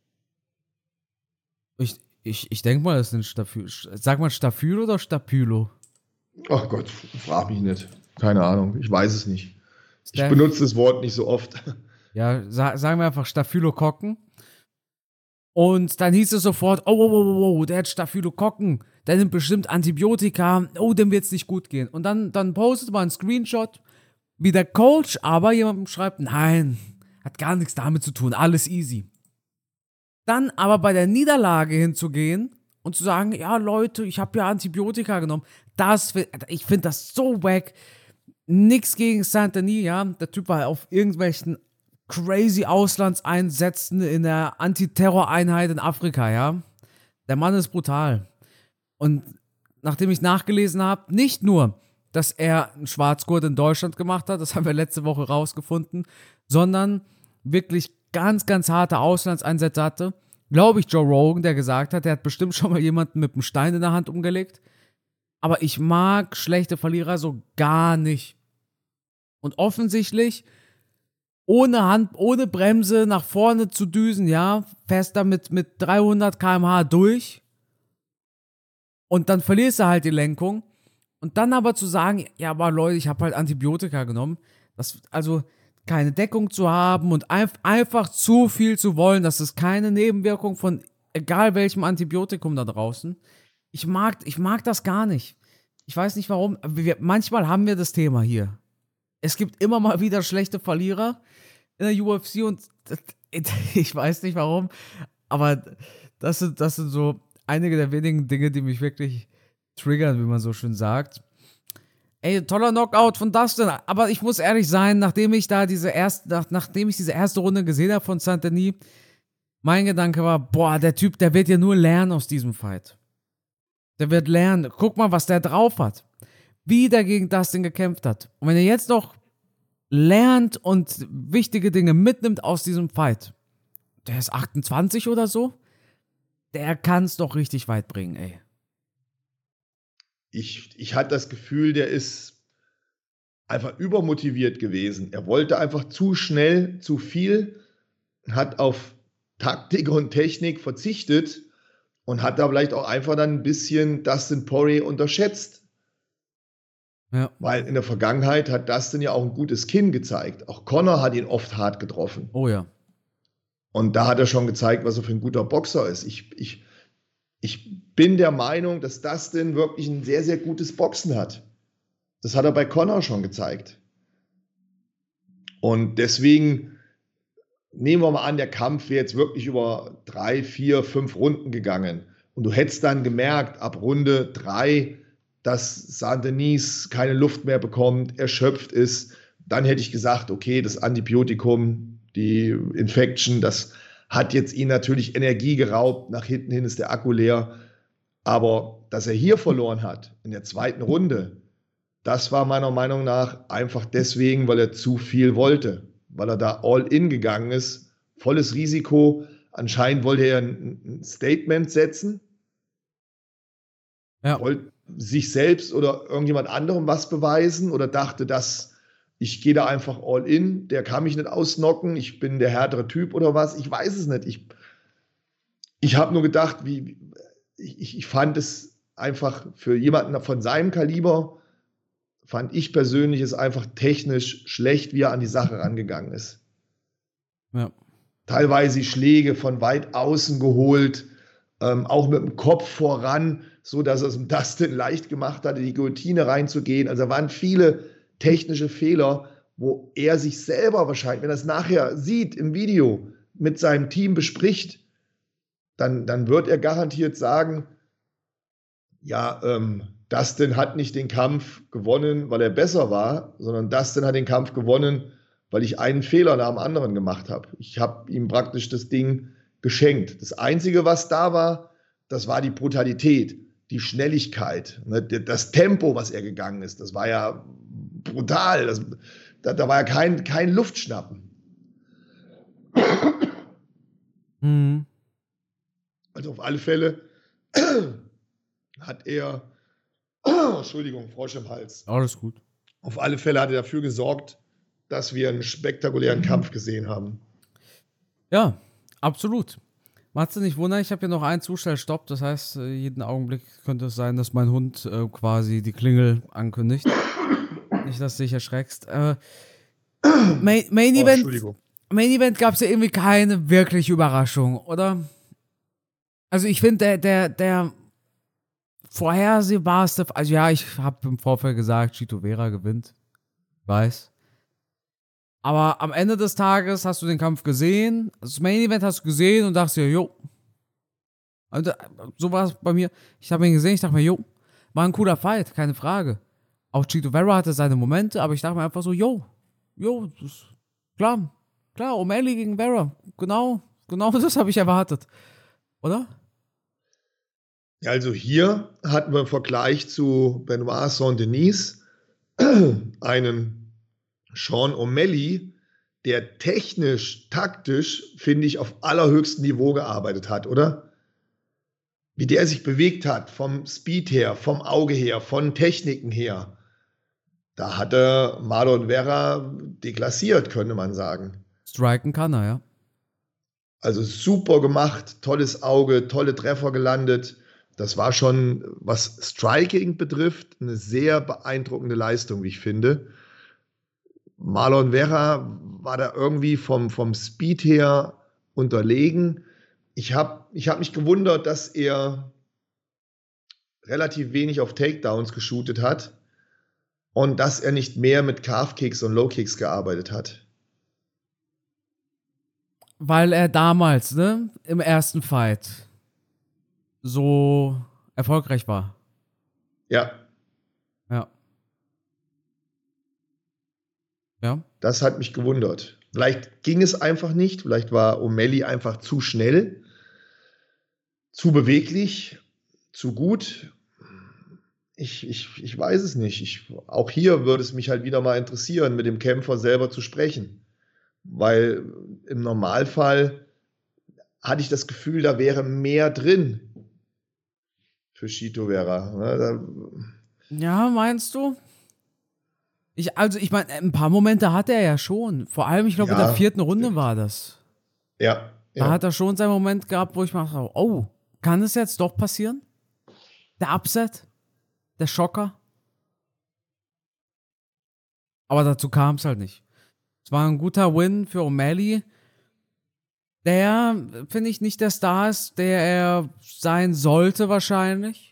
Ich, ich, ich denke mal, das sind Staphylo. Sag mal Staphylo oder Staphylo? Ach Gott, frag mich nicht. Keine Ahnung, ich weiß es nicht. Staph- ich benutze das Wort nicht so oft. Ja, sa- sagen wir einfach Staphylokokken. Und dann hieß es sofort, oh, oh, oh, oh, der hat Staphylokokken, der nimmt bestimmt Antibiotika, oh, dem wird's nicht gut gehen. Und dann, dann postet man einen Screenshot, wie der Coach aber jemandem schreibt, nein, hat gar nichts damit zu tun, alles easy. Dann aber bei der Niederlage hinzugehen und zu sagen, ja Leute, ich habe ja Antibiotika genommen, das, ich finde das so wack. Nix gegen Saint-Denis, ja, der Typ war auf irgendwelchen crazy Auslandseinsätzen in der Antiterror-Einheit in Afrika, ja. Der Mann ist brutal. Und nachdem ich nachgelesen habe, nicht nur, dass er einen Schwarzgurt in Deutschland gemacht hat, das haben wir letzte Woche rausgefunden, sondern wirklich ganz, ganz harte Auslandseinsätze hatte. Glaube ich Joe Rogan, der gesagt hat, der hat bestimmt schon mal jemanden mit einem Stein in der Hand umgelegt. Aber ich mag schlechte Verlierer so gar nicht. Und offensichtlich ohne Hand, ohne Bremse nach vorne zu düsen, ja, fährst da mit, mit dreihundert Kilometer pro Stunde durch und dann verlierst du halt die Lenkung Und dann aber zu sagen, ja, aber Leute, ich habe halt Antibiotika genommen, das, also keine Deckung zu haben und einf einfach zu viel zu wollen, das ist keine Nebenwirkung von egal welchem Antibiotikum da draußen. Ich mag, ich mag das gar nicht. Ich weiß nicht warum, aber wir, manchmal haben wir das Thema hier. Es gibt immer mal wieder schlechte Verlierer in der U F C und das, ich weiß nicht warum, aber das sind, das sind so einige der wenigen Dinge, die mich wirklich triggern, wie man so schön sagt. Ey, toller Knockout von Dustin, aber ich muss ehrlich sein, nachdem ich da diese erste, nach, nachdem ich diese erste Runde gesehen habe von Saint-Denis, mein Gedanke war, boah, der Typ, der wird ja nur lernen aus diesem Fight. Der wird lernen, guck mal, was der drauf hat. Wie der gegen Dustin gekämpft hat. Und wenn er jetzt noch lernt und wichtige Dinge mitnimmt aus diesem Fight, der ist achtundzwanzig oder so, der kann es doch richtig weit bringen, ey. Ich, ich hatte das Gefühl, der ist einfach übermotiviert gewesen. Er wollte einfach zu schnell, zu viel, hat auf Taktik und Technik verzichtet und hat da vielleicht auch einfach dann ein bisschen Dustin Poirier unterschätzt. Ja. Weil in der Vergangenheit hat Dustin ja auch ein gutes Kinn gezeigt. Auch Conor hat ihn oft hart getroffen. Oh ja. Und da hat er schon gezeigt, was er für ein guter Boxer ist. Ich, ich, ich bin der Meinung, dass Dustin wirklich ein sehr, sehr gutes Boxen hat. Das hat er bei Conor schon gezeigt. Und deswegen nehmen wir mal an, der Kampf wäre jetzt wirklich über drei, vier, fünf Runden gegangen. Und du hättest dann gemerkt, ab Runde drei, dass Saint-Denis keine Luft mehr bekommt, erschöpft ist. Dann hätte ich gesagt, okay, das Antibiotikum, die Infection, das hat jetzt ihn natürlich Energie geraubt. Nach hinten hin ist der Akku leer. Aber dass er hier verloren hat, in der zweiten Runde, das war meiner Meinung nach einfach deswegen, weil er zu viel wollte. Weil er da all in gegangen ist. Volles Risiko. Anscheinend wollte er ein Statement setzen. Ja. Wollte sich selbst oder irgendjemand anderem was beweisen oder dachte, dass ich gehe da einfach all in, der kann mich nicht ausnocken, ich bin der härtere Typ oder was, ich weiß es nicht. Ich, ich habe nur gedacht, wie, ich, ich fand es einfach für jemanden von seinem Kaliber, fand ich persönlich es einfach technisch schlecht, wie er an die Sache rangegangen ist. Ja. Teilweise Schläge von weit außen geholt, ähm, auch mit dem Kopf voran, so dass es dem Dustin leicht gemacht hatte, die Guillotine reinzugehen. Also da waren viele technische Fehler, wo er sich selber wahrscheinlich, wenn er es nachher sieht im Video, mit seinem Team bespricht, dann, dann wird er garantiert sagen, ja, ähm, Dustin hat nicht den Kampf gewonnen, weil er besser war, sondern Dustin hat den Kampf gewonnen, weil ich einen Fehler nach dem anderen gemacht habe. Ich habe ihm praktisch das Ding geschenkt. Das Einzige, was da war, das war die Brutalität, die Schnelligkeit, ne, das Tempo, was er gegangen ist. Das war ja brutal. Das, da, da war ja kein, kein Luftschnappen. Mhm. Also auf alle Fälle hat er, Entschuldigung, Frosch im Hals. Alles gut. Auf alle Fälle hat er dafür gesorgt, dass wir einen spektakulären Kampf gesehen haben. Ja, absolut. Matze, nicht wundern, ich habe hier noch einen Zustellstopp. Das heißt, jeden Augenblick könnte es sein, dass mein Hund äh, quasi die Klingel ankündigt. Nicht, dass du dich erschreckst. Äh, Main, Main Oh, Event, Entschuldigung. Main Event gab es ja irgendwie keine wirkliche Überraschung, oder? Also ich finde, der, der, der vorhersehbarste, also ja, ich habe im Vorfeld gesagt, Chito Vera gewinnt. Weiß. Aber am Ende des Tages hast du den Kampf gesehen, das Main Event hast du gesehen und dachtest dir, jo. Und so war es bei mir. Ich habe ihn gesehen, ich dachte mir, jo, war ein cooler Fight, keine Frage. Auch Chito Vera hatte seine Momente, aber ich dachte mir einfach so, jo, jo, das ist klar, klar, O'Malley gegen Vera, genau, genau das habe ich erwartet. Oder? Ja, also hier hatten wir im Vergleich zu Benoit Saint-Denis einen Sean O'Malley, der technisch, taktisch, finde ich, auf allerhöchstem Niveau gearbeitet hat, oder? Wie der sich bewegt hat, vom Speed her, vom Auge her, von Techniken her. Da hat er Marlon Vera deklassiert, könnte man sagen. Striken kann er, ja. Also super gemacht, tolles Auge, tolle Treffer gelandet. Das war schon, was Striking betrifft, eine sehr beeindruckende Leistung, wie ich finde. Marlon Vera war da irgendwie vom, vom Speed her unterlegen. Ich habe ich hab mich gewundert, dass er relativ wenig auf Takedowns geshootet hat und dass er nicht mehr mit Calf-Kicks und Low-Kicks gearbeitet hat. Weil er damals, ne, im ersten Fight so erfolgreich war. Ja. Ja. Ja. Das hat mich gewundert. Vielleicht ging es einfach nicht. Vielleicht war O'Malley einfach zu schnell, zu beweglich, zu gut. Ich, ich, ich weiß es nicht. Ich, auch hier würde es mich halt wieder mal interessieren, mit dem Kämpfer selber zu sprechen. Weil im Normalfall hatte ich das Gefühl, da wäre mehr drin für Chito Vera. Ja, meinst du? Ich, also, ich meine, ein paar Momente hatte er ja schon. Vor allem, ich glaube, Ja, in der vierten Runde stimmt. war das. Ja. Da ja. hat er schon seinen Moment gehabt, wo ich mir dachte, oh, kann es jetzt doch passieren? Der Upset? Der Schocker? Aber dazu kam es halt nicht. Es war ein guter Win für O'Malley, der, finde ich, nicht der Star ist, der er sein sollte wahrscheinlich.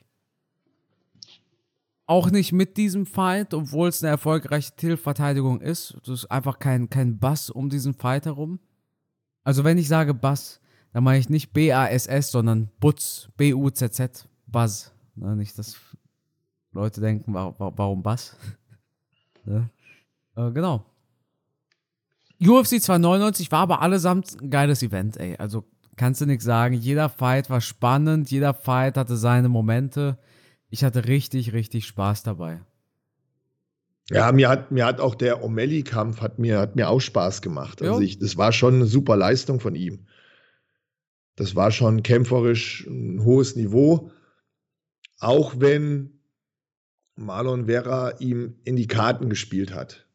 Auch nicht mit diesem Fight, obwohl es eine erfolgreiche Titelverteidigung ist. Es ist einfach kein, kein Bass um diesen Fight herum. Also wenn ich sage Bass, dann meine ich nicht B A S S, sondern Buzz, B U Z Z, Buzz. Na, nicht, dass Leute denken, warum, warum Bass? Ja. Äh, genau. U F C zweihundertneunundneunzig war aber allesamt ein geiles Event, ey. Also kannst du nichts sagen. Jeder Fight war spannend, jeder Fight hatte seine Momente. Ich hatte richtig, richtig Spaß dabei. Ja, mir hat, mir hat auch der O'Malley-Kampf hat mir, hat mir auch Spaß gemacht. Also Ja. ich, das war schon eine super Leistung von ihm. Das war schon kämpferisch ein hohes Niveau. Auch wenn Marlon Vera ihm in die Karten gespielt hat.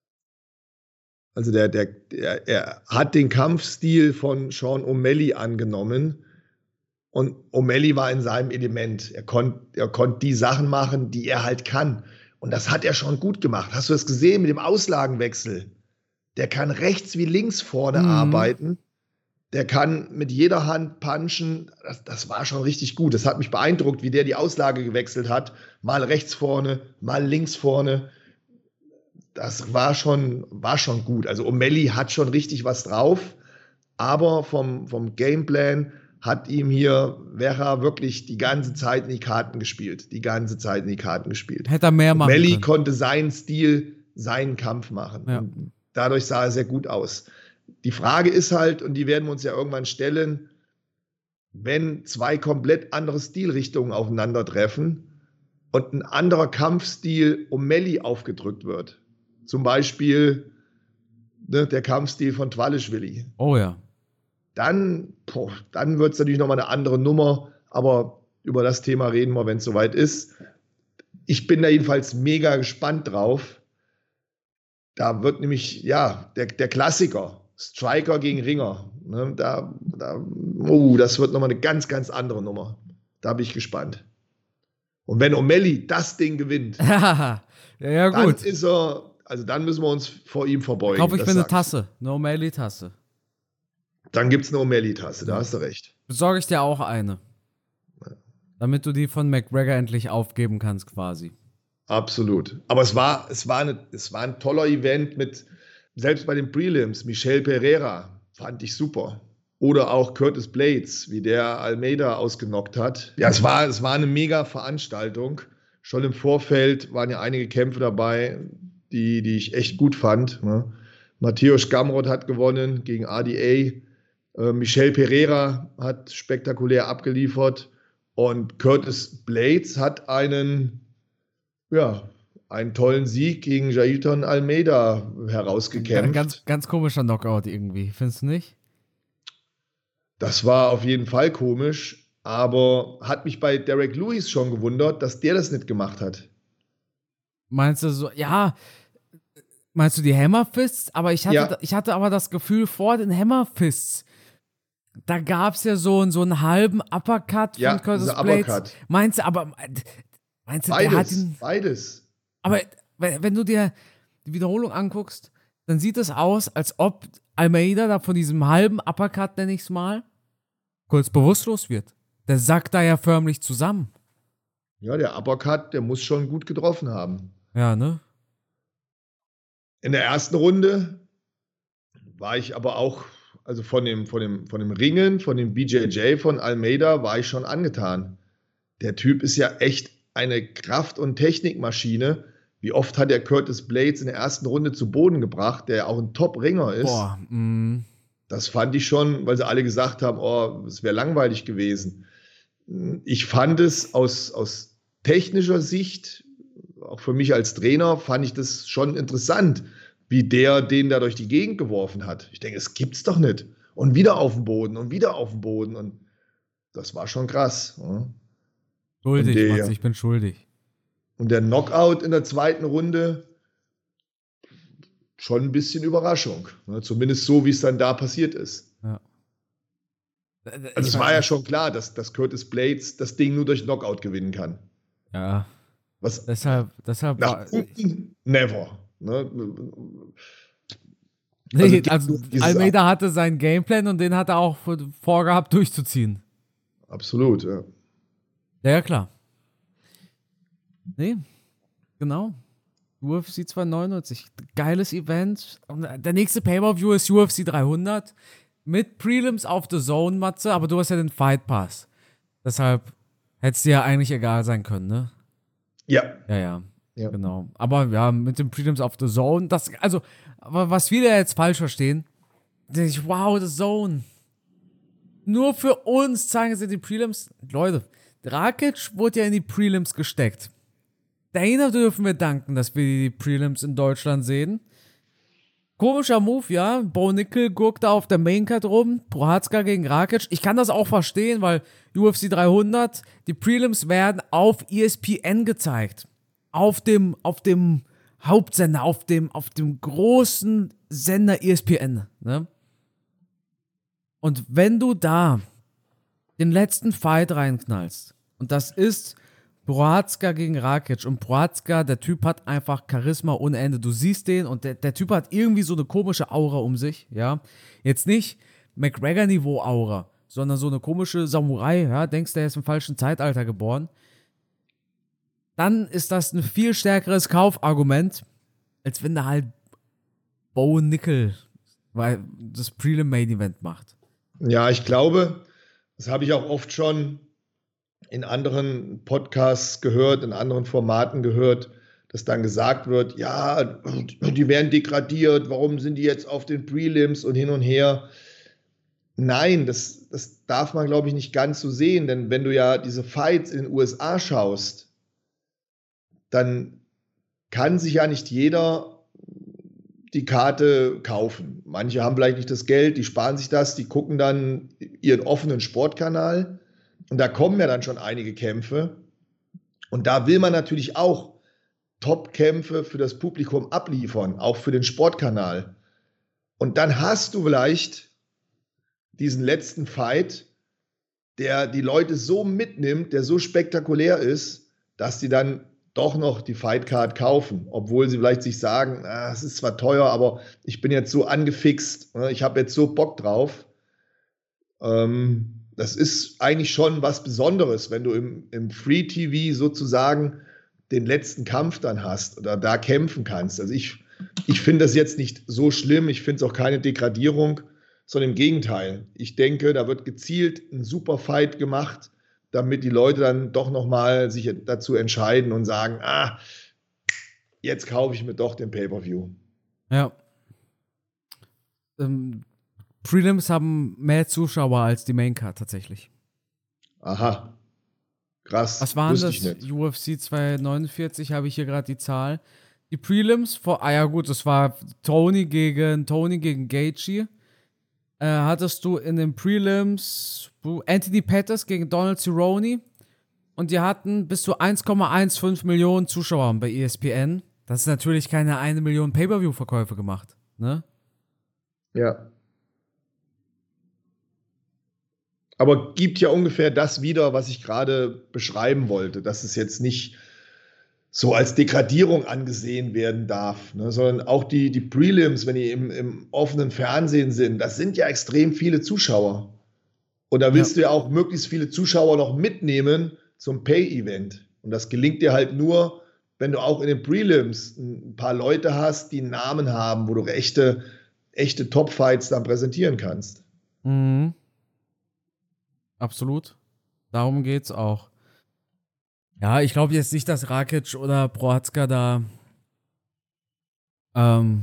Also der, der, der, er hat den Kampfstil von Sean O'Malley angenommen und O'Malley war in seinem Element. Er konnte er konnt die Sachen machen, die er halt kann. Und das hat er schon gut gemacht. Hast du das gesehen mit dem Auslagenwechsel? Der kann rechts wie links vorne Mhm. arbeiten. Der kann mit jeder Hand punchen. Das, das war schon richtig gut. Das hat mich beeindruckt, wie der die Auslage gewechselt hat. Mal rechts vorne, mal links vorne. Das war schon, war schon gut. Also O'Malley hat schon richtig was drauf. Aber vom, vom Gameplan hat ihm hier Vera wirklich die ganze Zeit in die Karten gespielt. Die ganze Zeit in die Karten gespielt. Hätte er mehr machen O'Malley können. konnte seinen Stil, seinen Kampf machen. Ja. Und dadurch sah er sehr gut aus. Die Frage ist halt, und die werden wir uns ja irgendwann stellen, wenn zwei komplett andere Stilrichtungen aufeinandertreffen und ein anderer Kampfstil O'Malley aufgedrückt wird. Zum Beispiel ne, der Kampfstil von Twalischvili. Oh ja. Dann, boah, dann wird es natürlich nochmal eine andere Nummer, aber über das Thema reden wir, wenn es soweit ist. Ich bin da jedenfalls mega gespannt drauf. Da wird nämlich, ja, der, der Klassiker, Striker gegen Ringer, ne, da, da, oh, das wird nochmal eine ganz, ganz andere Nummer. Da bin ich gespannt. Und wenn O'Malley das Ding gewinnt, ja, ja, dann gut. ist er, also dann müssen wir uns vor ihm verbeugen. Kaufe ich das mir eine sag Tasse, eine O'Malley-Tasse. Dann gibt es eine O'Malley-Tasse, da hast du recht. Besorge ich dir auch eine. Damit du die von McGregor endlich aufgeben kannst, quasi. Absolut. Aber es war, es war, eine, es war ein toller Event mit, selbst bei den Prelims, Michel Pereira, fand ich super. Oder auch Curtis Blades, wie der Almeida ausgenockt hat. Ja, es war, es war eine mega Veranstaltung. Schon im Vorfeld waren ja einige Kämpfe dabei, die, die ich echt gut fand. Ne? Mateusz Gamrot hat gewonnen gegen R D A. Äh, Michel Pereira hat spektakulär abgeliefert. Und Curtis Blades hat einen, ja, einen tollen Sieg gegen Jailton Almeida herausgekämpft. Ganz, ganz komischer Knockout irgendwie, findest du nicht? Das war auf jeden Fall komisch, aber hat mich bei Derek Lewis schon gewundert, dass der das nicht gemacht hat. Meinst du so, ja, meinst du die Hammerfists? Aber ich hatte, Ja. ich hatte aber das Gefühl, vor den Hammerfists da gab es ja so, so einen halben Uppercut von Ja, Curtis dieser Blades. Uppercut. Meinst du, aber meinst du, Beides, der hat ihn. beides. Aber wenn, wenn du dir die Wiederholung anguckst, dann sieht es aus, als ob Almeida da von diesem halben Uppercut, nenne ich es mal, kurz bewusstlos wird. Der sackt da ja förmlich zusammen. Ja, der Uppercut, der muss schon gut getroffen haben. Ja, ne? In der ersten Runde war ich aber auch, also von dem, von dem, von dem Ringen, von dem B J J, von Almeida, war ich schon angetan. Der Typ ist ja echt eine Kraft- und Technikmaschine. Wie oft hat der Curtis Blades in der ersten Runde zu Boden gebracht, der auch ein Top-Ringer ist. Boah, mh. Das fand ich schon, weil sie alle gesagt haben, oh, es wäre langweilig gewesen. Ich fand es aus, aus technischer Sicht, auch für mich als Trainer, fand ich das schon interessant, wie der den da durch die Gegend geworfen hat. Ich denke, es gibt's doch nicht. Und wieder auf dem Boden und wieder auf dem Boden. Und das war schon krass. Ja. Schuldig, der, Mats, ich bin schuldig. Und der Knockout in der zweiten Runde, schon ein bisschen Überraschung. Ne? Zumindest so, wie es dann da passiert ist. Ja. Also es war ja schon klar, dass, dass Curtis Blades das Ding nur durch Knockout gewinnen kann. Ja. Was Deshalb, deshalb nach war. Punkten never. Ne? Nee, Also, also dieses- Almeida hatte seinen Gameplan und den hat er auch vorgehabt durchzuziehen. Absolut, ja. Ja, ja, klar. Nee, genau. U F C zweihundertneunundneunzig. Geiles Event. Und der nächste Pay-Per-View ist U F C dreihundert. Mit Prelims auf The Zone, Matze. Aber du hast ja den Fight Pass. Deshalb hätte es dir ja eigentlich egal sein können, ne? Ja. Ja, ja. Ja. Genau. Aber ja, mit den Prelims auf The Zone. Das, also, aber was viele jetzt falsch verstehen, denke ich, wow, The Zone. Nur für uns zeigen sie die Prelims. Leute, Rakic wurde ja in die Prelims gesteckt. Dana dürfen wir danken, dass wir die Prelims in Deutschland sehen. Komischer Move, ja. Bo Nickel gurkt da auf der Maincard rum. Prochazka gegen Rakic. Ich kann das auch verstehen, weil U F C dreihundert, die Prelims werden auf E S P N gezeigt. Auf dem, auf dem Hauptsender, auf dem, auf dem großen Sender E S P N. Ne? Und wenn du da den letzten Fight reinknallst, und das ist Prochazka gegen Rakic, und Prochazka, der Typ hat einfach Charisma ohne Ende. Du siehst den und der, der Typ hat irgendwie so eine komische Aura um sich, ja. Jetzt nicht McGregor-Niveau-Aura, sondern so eine komische Samurai, ja. Denkst, der ist im falschen Zeitalter geboren. Dann ist das ein viel stärkeres Kaufargument, als wenn da halt Bo Nickel weil das Prelim-Main-Event macht. Ja, ich glaube, das habe ich auch oft schon in anderen Podcasts gehört, in anderen Formaten gehört, dass dann gesagt wird, ja, die werden degradiert, warum sind die jetzt auf den Prelims und hin und her? Nein, das, das darf man, glaube ich, nicht ganz so sehen, denn wenn du ja diese Fights in den U S A schaust, dann kann sich ja nicht jeder die Karte kaufen. Manche haben vielleicht nicht das Geld, die sparen sich das, die gucken dann ihren offenen Sportkanal und da kommen ja dann schon einige Kämpfe und da will man natürlich auch Top-Kämpfe für das Publikum abliefern, auch für den Sportkanal. Und dann hast du vielleicht diesen letzten Fight, der die Leute so mitnimmt, der so spektakulär ist, dass die dann doch noch die Fightcard kaufen, obwohl sie vielleicht sich sagen, ah, es ist zwar teuer, aber ich bin jetzt so angefixt, ich habe jetzt so Bock drauf. Ähm, das ist eigentlich schon was Besonderes, wenn du im, im Free-T V sozusagen den letzten Kampf dann hast oder da kämpfen kannst. Also ich, ich finde das jetzt nicht so schlimm, ich finde es auch keine Degradierung, sondern im Gegenteil. Ich denke, da wird gezielt ein super Fight gemacht, damit die Leute dann doch nochmal sich dazu entscheiden und sagen, ah, jetzt kaufe ich mir doch den Pay-Per-View. Ja. Ähm, Prelims haben mehr Zuschauer als die Maincard tatsächlich. Aha. Krass. Was waren Wusste das? ich nicht. U F C zweihundertneunundvierzig habe ich hier gerade die Zahl. Die Prelims vor, ah ja gut, das war Tony gegen Tony gegen Gaethje. Äh, hattest du in den Prelims Anthony Pettis gegen Donald Cerrone und die hatten bis zu eins Komma fünfzehn Millionen Zuschauer bei E S P N. Das ist natürlich keine eine Million Pay-Per-View-Verkäufe gemacht, ne? Ja. Aber gibt ja ungefähr das wieder, was ich gerade beschreiben wollte, dass es jetzt nicht so als Degradierung angesehen werden darf, ne, sondern auch die, die Prelims, wenn die im, im offenen Fernsehen sind, das sind ja extrem viele Zuschauer. Und da willst ja. du ja auch möglichst viele Zuschauer noch mitnehmen zum Pay-Event. Und das gelingt dir halt nur, wenn du auch in den Prelims ein paar Leute hast, die einen Namen haben, wo du echte, echte Top-Fights dann präsentieren kannst. Mhm. Absolut. Darum geht's auch. Ja, ich glaube jetzt nicht, dass Rakic oder Prochazka da ähm,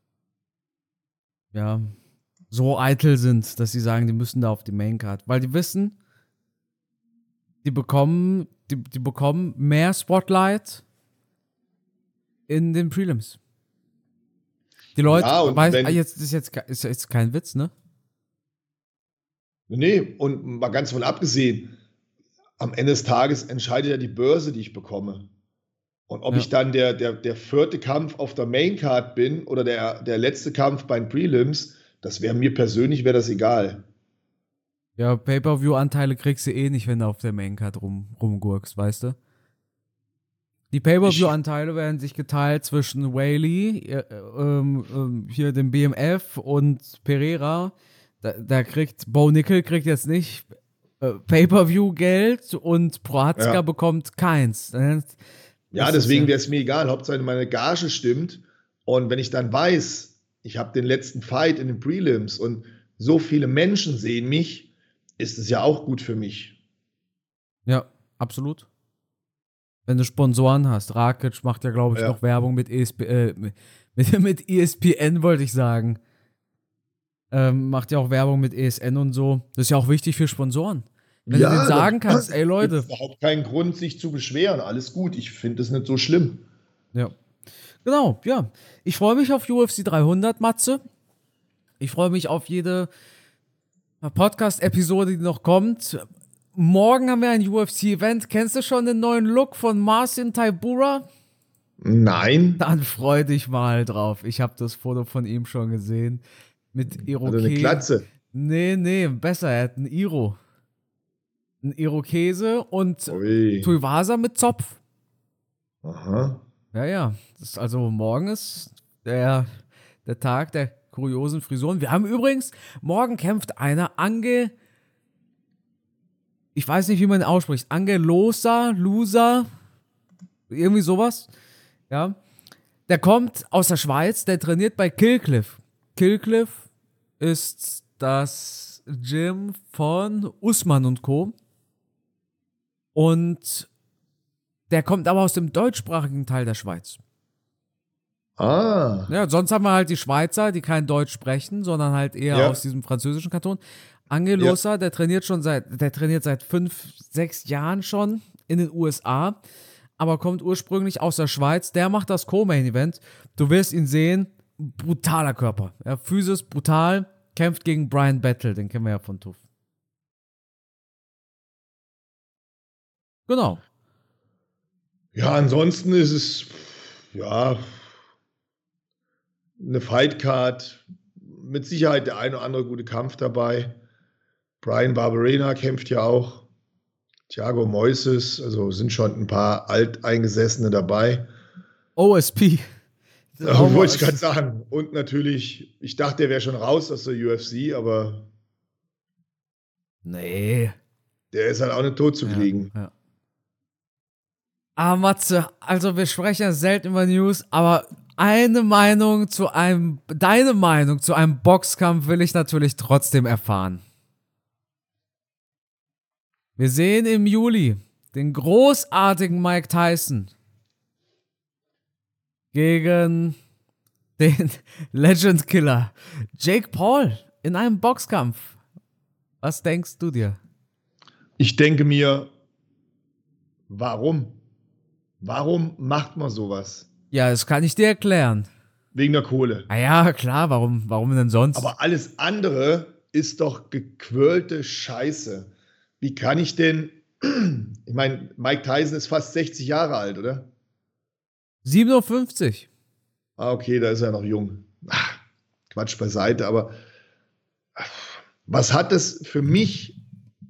ja, so eitel sind, dass sie sagen, die müssen da auf die Maincard. Weil die wissen, die bekommen, die, die bekommen mehr Spotlight in den Prelims. Die Leute, ja, weiß, wenn, jetzt ist jetzt ist jetzt kein Witz, ne? Nee, und mal ganz von abgesehen, am Ende des Tages entscheidet ja die Börse, die ich bekomme. Und ob ja. ich dann der, der, der vierte Kampf auf der Maincard bin oder der, der letzte Kampf bei den Prelims, das wäre mir persönlich, wäre das egal. Ja, Pay-Per-View-Anteile kriegst du eh nicht, wenn du auf der Maincard rum, rumgurkst, weißt du? Die Pay-Per-View-Anteile werden sich geteilt zwischen Whaley, äh, ähm, ähm, hier dem B M F und Pereira. Da, da kriegt Bo Nickel kriegt jetzt nicht äh, Pay-Per-View-Geld und Prochazka ja. bekommt keins. Das ja, deswegen wäre es mir egal, Hauptsache meine Gage stimmt. Und wenn ich dann weiß, ich habe den letzten Fight in den Prelims und so viele Menschen sehen mich, ist es ja auch gut für mich. Ja, absolut. Wenn du Sponsoren hast. Rakic macht ja, glaube ich, ja. noch Werbung mit, E S P, äh, mit, mit E S P N, wollte ich sagen. Ähm, macht ja auch Werbung mit E S N und so. Das ist ja auch wichtig für Sponsoren. Wenn ja, du denen sagen kannst, ey Leute. Es gibt überhaupt keinen Grund, sich zu beschweren. Alles gut, ich finde es nicht so schlimm. Ja. Genau, ja. Ich freue mich auf U F C dreihundert, Matze. Ich freue mich auf jede Podcast-Episode, die noch kommt. Morgen haben wir ein U F C-Event. Kennst du schon den neuen Look von Marcin Tybura? Nein. Dann freu dich mal drauf. Ich habe das Foto von ihm schon gesehen. Mit Irokesen. Also eine Glatze. Nee, nee, besser. Er hat einen Iro. Ein Irokese und Tuivasa mit Zopf. Aha. Ja, ja. Das ist also morgen ist der, der Tag der kuriosen Frisuren. Wir haben übrigens, morgen kämpft einer Ange, ich weiß nicht, wie man ihn ausspricht, Angelosa, Losa, irgendwie sowas. Ja. Der kommt aus der Schweiz, der trainiert bei Killcliff. Killcliff ist das Gym von Usman und Co. Und der kommt aber aus dem deutschsprachigen Teil der Schweiz. Ah. Ja, sonst haben wir halt die Schweizer, die kein Deutsch sprechen, sondern halt eher ja. aus diesem französischen Kanton. Angelosa, ja. der trainiert schon seit, der trainiert seit fünf, sechs Jahren schon in den U S A, aber kommt ursprünglich aus der Schweiz. Der macht das Co-Main-Event. Du wirst ihn sehen, brutaler Körper. Ja, Physis brutal, kämpft gegen Brian Battle, den kennen wir ja von T U F. Genau. Ja, ansonsten ist es, ja, eine Fightcard, mit Sicherheit der ein oder andere gute Kampf dabei. Brian Barberena kämpft ja auch. Thiago Moises, also sind schon ein paar Alteingesessene dabei. O S P. Ja, wollte ich gerade sagen. Und natürlich, ich dachte, er wäre schon raus aus der U F C, aber nee. Der ist halt auch nicht tot zu kriegen. Ja, ja. Ah, Matze, also wir sprechen ja selten über News, aber eine Meinung zu einem, deine Meinung zu einem Boxkampf will ich natürlich trotzdem erfahren. Wir sehen im Juli den großartigen Mike Tyson gegen den Legend Killer Jake Paul in einem Boxkampf. Was denkst du dir? Ich denke mir, warum? Warum macht man sowas? Ja, das kann ich dir erklären. Wegen der Kohle. Ah ja, klar, warum, warum denn sonst? Aber alles andere ist doch gequirlte Scheiße. Wie kann ich denn, ich meine, Mike Tyson ist fast sechzig Jahre alt, oder? siebenundfünfzig. Ah, okay, da ist er noch jung. Ach, Quatsch beiseite, aber was hat es für mich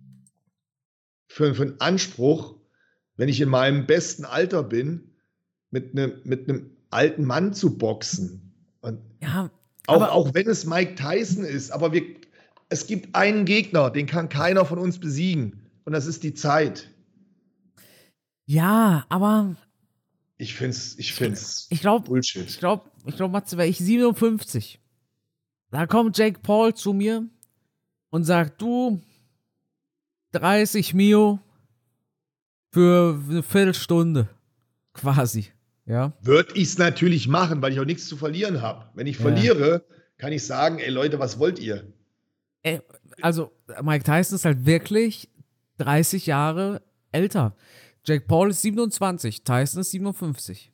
für, für einen Anspruch, wenn ich in meinem besten Alter bin, mit einem mit einem alten Mann zu boxen? Und Ja, auch, aber auch wenn es Mike Tyson ist, aber wir, es gibt einen Gegner, den kann keiner von uns besiegen. Und das ist die Zeit. ja, aber Ich find's, ich find's ich glaube, ich Bullshit. glaube, ich glaube, Matze, wäre ich siebenundfünfzig. Da kommt Jake Paul zu mir und sagt, du, dreißig Mio für eine Viertelstunde. Quasi. Ja. Würde ich es natürlich machen, weil ich auch nichts zu verlieren habe. Wenn ich Ja. verliere, kann ich sagen, ey Leute, was wollt ihr? Ey, also, Mike Tyson ist halt wirklich dreißig Jahre älter. Jake Paul ist siebenundzwanzig, Tyson ist siebenundfünfzig.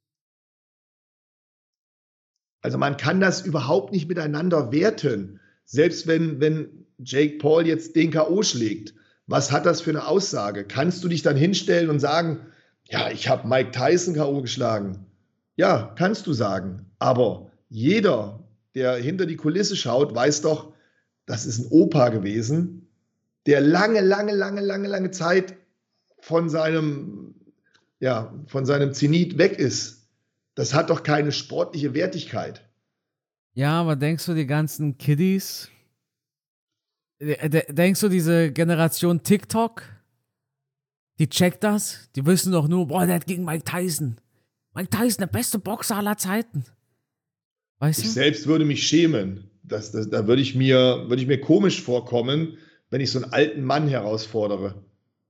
Also man kann das überhaupt nicht miteinander werten. Selbst wenn, wenn Jake Paul jetzt den K O schlägt, was hat das für eine Aussage? Kannst du dich dann hinstellen und sagen, ja, ich habe Mike Tyson K O geschlagen? Ja, kannst du sagen. Aber jeder, der hinter die Kulisse schaut, weiß doch, das ist ein Opa gewesen, der lange, lange, lange, lange, lange Zeit von seinem, ja, von seinem Zenit weg ist. Das hat doch keine sportliche Wertigkeit. Ja, aber denkst du, die ganzen Kiddies, de- de- denkst du, diese Generation TikTok, die checkt das? Die wissen doch nur, boah, der hat gegen Mike Tyson. Mike Tyson, der beste Boxer aller Zeiten. Weißt Ich du? selbst würde mich schämen. Das, das, da würde ich, mir, würde ich mir komisch vorkommen, wenn ich so einen alten Mann herausfordere.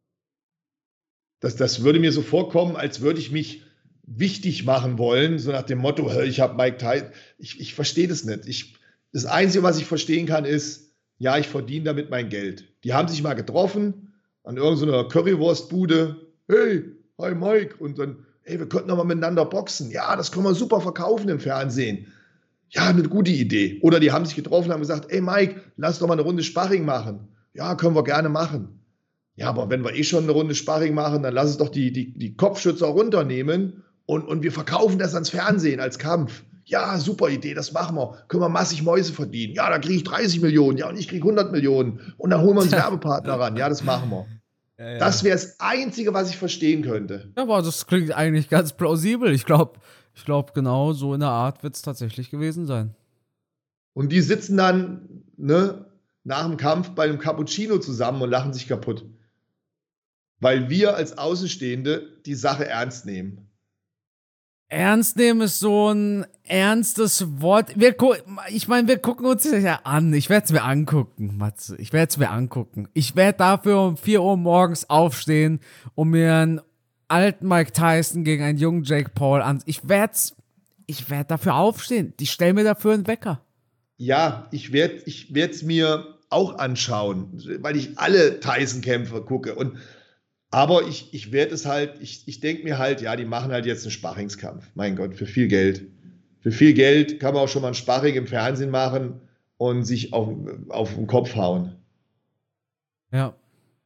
Das, das würde mir so vorkommen, als würde ich mich wichtig machen wollen, so nach dem Motto, "Hä, ich habe Mike Tyson." Ich, ich verstehe das nicht. Ich, das Einzige, was ich verstehen kann, ist, ja, ich verdiene damit mein Geld. Die haben sich mal getroffen an irgendeiner Currywurstbude. Hey, hi Mike. Und dann, hey, wir könnten doch mal miteinander boxen. Ja, das können wir super verkaufen im Fernsehen. Ja, eine gute Idee. Oder die haben sich getroffen und haben gesagt, ey Mike, lass doch mal eine Runde Sparring machen. Ja, können wir gerne machen. Ja, aber wenn wir eh schon eine Runde Sparring machen, dann lass uns doch die, die, die Kopfschützer runternehmen und, und wir verkaufen das ans Fernsehen als Kampf. Ja, super Idee, das machen wir. Können wir massig Mäuse verdienen. Ja, da kriege ich dreißig Millionen. Ja, und ich kriege hundert Millionen. Und dann holen wir uns Werbepartner ran. Ja, das machen wir. Ja, ja. Das wäre das Einzige, was ich verstehen könnte. Ja, aber das klingt eigentlich ganz plausibel. Ich glaube, ich glaub, genau so in der Art wird es tatsächlich gewesen sein. Und die sitzen dann ne, nach dem Kampf bei einem Cappuccino zusammen und lachen sich kaputt. Weil wir als Außenstehende die Sache ernst nehmen. Ernst nehmen ist so ein ernstes Wort. Wir gu- ich meine, wir gucken uns das ja an. Ich werde es mir angucken, Matze. Ich werde es mir angucken. Ich werde dafür um vier Uhr morgens aufstehen, um mir einen alten Mike Tyson gegen einen jungen Jake Paul an. Ich werde ich werd dafür aufstehen. Die stellen mir dafür einen Wecker. Ja, ich werde ich es mir auch anschauen, weil ich alle Tyson-Kämpfe gucke. Und, aber ich, ich werde es halt, ich, ich denke mir halt, ja, die machen halt jetzt einen Sparringskampf. Mein Gott, für viel Geld. Für viel Geld kann man auch schon mal ein Sparring im Fernsehen machen und sich auf, auf den Kopf hauen. Ja.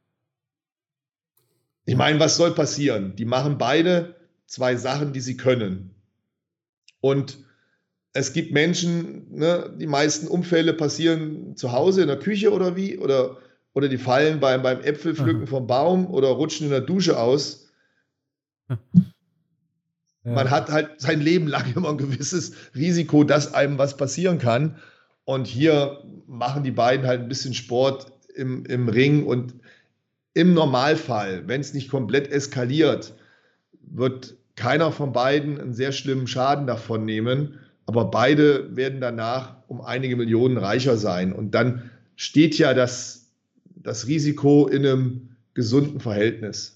Ich meine, was soll passieren? Die machen beide zwei Sachen, die sie können. Und es gibt Menschen, ne, die meisten Unfälle passieren zu Hause in der Küche oder wie, oder, oder die fallen beim, beim Äpfelpflücken Aha. vom Baum oder rutschen in der Dusche aus. Ja. Man hat halt sein Leben lang immer ein gewisses Risiko, dass einem was passieren kann. Und hier machen die beiden halt ein bisschen Sport im, im Ring. Und im Normalfall, wenn es nicht komplett eskaliert, wird keiner von beiden einen sehr schlimmen Schaden davon nehmen. Aber beide werden danach um einige Millionen reicher sein. Und dann steht ja das, das Risiko in einem gesunden Verhältnis.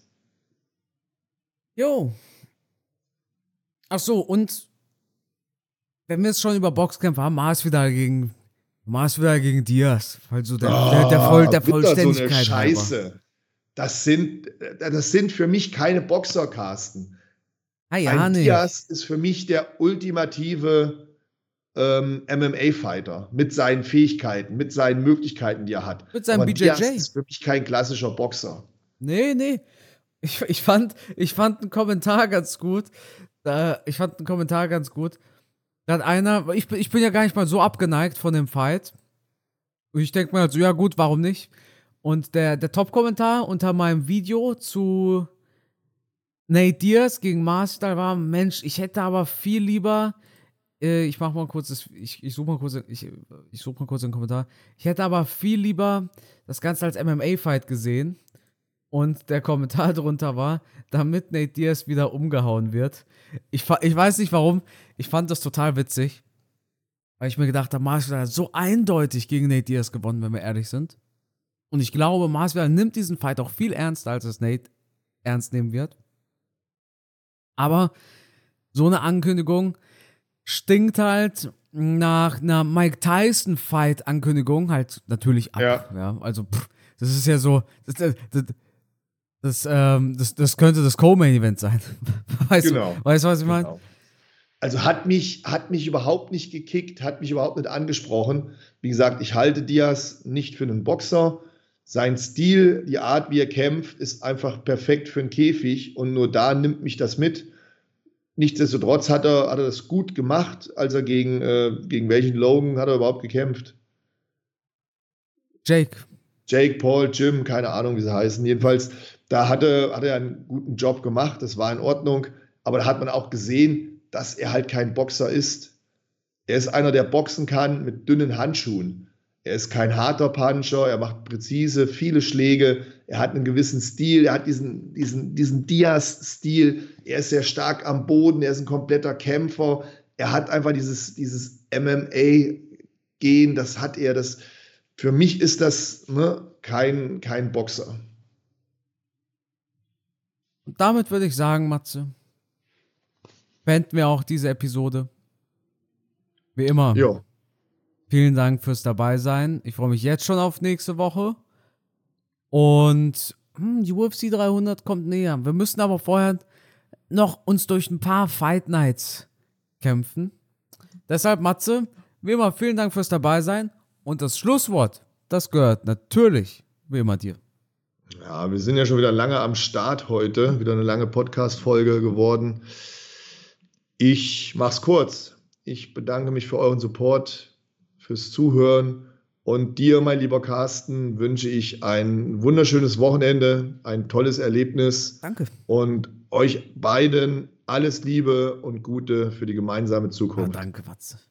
Jo. Ach so, und wenn wir jetzt schon über Boxkämpfe haben, Masvidal gegen Masvidal gegen Diaz, also der, Ah, der, der, Voll, der wieder Vollständigkeit so eine halber. Scheiße. Das sind, das sind für mich keine Boxer, Carsten. Ah ja, Ein nicht. Diaz ist für mich der ultimative ähm, M M A-Fighter mit seinen Fähigkeiten, mit seinen Möglichkeiten, die er hat. Mit seinem Aber B J J. Diaz ist für mich kein klassischer Boxer. Nee, nee. Ich, ich, fand, ich fand einen Kommentar ganz gut. Da, ich fand einen Kommentar ganz gut. Da hat einer, ich, bin- ich bin ja gar nicht mal so abgeneigt von dem Fight. Und ich denke mir halt so, ja gut, warum nicht? Und der, der Top-Kommentar unter meinem Video zu Nate Diaz gegen Masvidal war, Mensch, ich hätte aber viel lieber, äh, ich mach mal kurz, das, ich, ich suche mal kurz, ich, ich suche mal kurz den Kommentar, ich hätte aber viel lieber das Ganze als M M A-Fight gesehen. Und der Kommentar drunter war, damit Nate Diaz wieder umgehauen wird. Ich, ich weiß nicht warum, ich fand das total witzig. Weil ich mir gedacht habe, Masvidal hat so eindeutig gegen Nate Diaz gewonnen, wenn wir ehrlich sind. Und ich glaube, Masvidal nimmt diesen Fight auch viel ernster, als es Nate ernst nehmen wird. Aber so eine Ankündigung stinkt halt nach einer Mike Tyson-Fight-Ankündigung halt natürlich ab. Ja. Ja, also, pff, das ist ja so, das, das, das, das, ähm, das, das könnte das Co-Main-Event sein. Weißt Genau. du, weißt, was ich meine? Genau. Also hat mich, hat mich überhaupt nicht gekickt, hat mich überhaupt nicht angesprochen. Wie gesagt, ich halte Diaz nicht für einen Boxer. Sein Stil, die Art, wie er kämpft, ist einfach perfekt für einen Käfig und nur da nimmt mich das mit. Nichtsdestotrotz hat er, hat er das gut gemacht, als er gegen, äh, gegen welchen Logan hat er überhaupt gekämpft? Jake. Jake, Paul, Jim, keine Ahnung, wie sie heißen. Jedenfalls, da hat er, hat er einen guten Job gemacht, das war in Ordnung. Aber da hat man auch gesehen, dass er halt kein Boxer ist. Er ist einer, der boxen kann mit dünnen Handschuhen. Er ist kein harter Puncher, er macht präzise, viele Schläge, er hat einen gewissen Stil, er hat diesen, diesen, diesen Diaz-Stil, er ist sehr stark am Boden, er ist ein kompletter Kämpfer, er hat einfach dieses, dieses M M A-Gen, das hat er, das, für mich ist das ne, kein, kein Boxer. Und damit würde ich sagen, Matze, beenden wir auch diese Episode. Wie immer. Jo. Vielen Dank fürs Dabeisein. Ich freue mich jetzt schon auf nächste Woche. Und hm, die U F C dreihundert kommt näher. Wir müssen aber vorher noch uns durch ein paar Fight Nights kämpfen. Deshalb, Matze, wie immer, vielen Dank fürs Dabeisein. Und das Schlusswort, das gehört natürlich wie immer dir. Ja, wir sind ja schon wieder lange am Start heute. Wieder eine lange Podcast-Folge geworden. Ich mach's kurz. Ich bedanke mich für euren Support, fürs Zuhören. Und dir, mein lieber Carsten, wünsche ich ein wunderschönes Wochenende, ein tolles Erlebnis. Danke. Und euch beiden alles Liebe und Gute für die gemeinsame Zukunft. Ja, danke, Matze.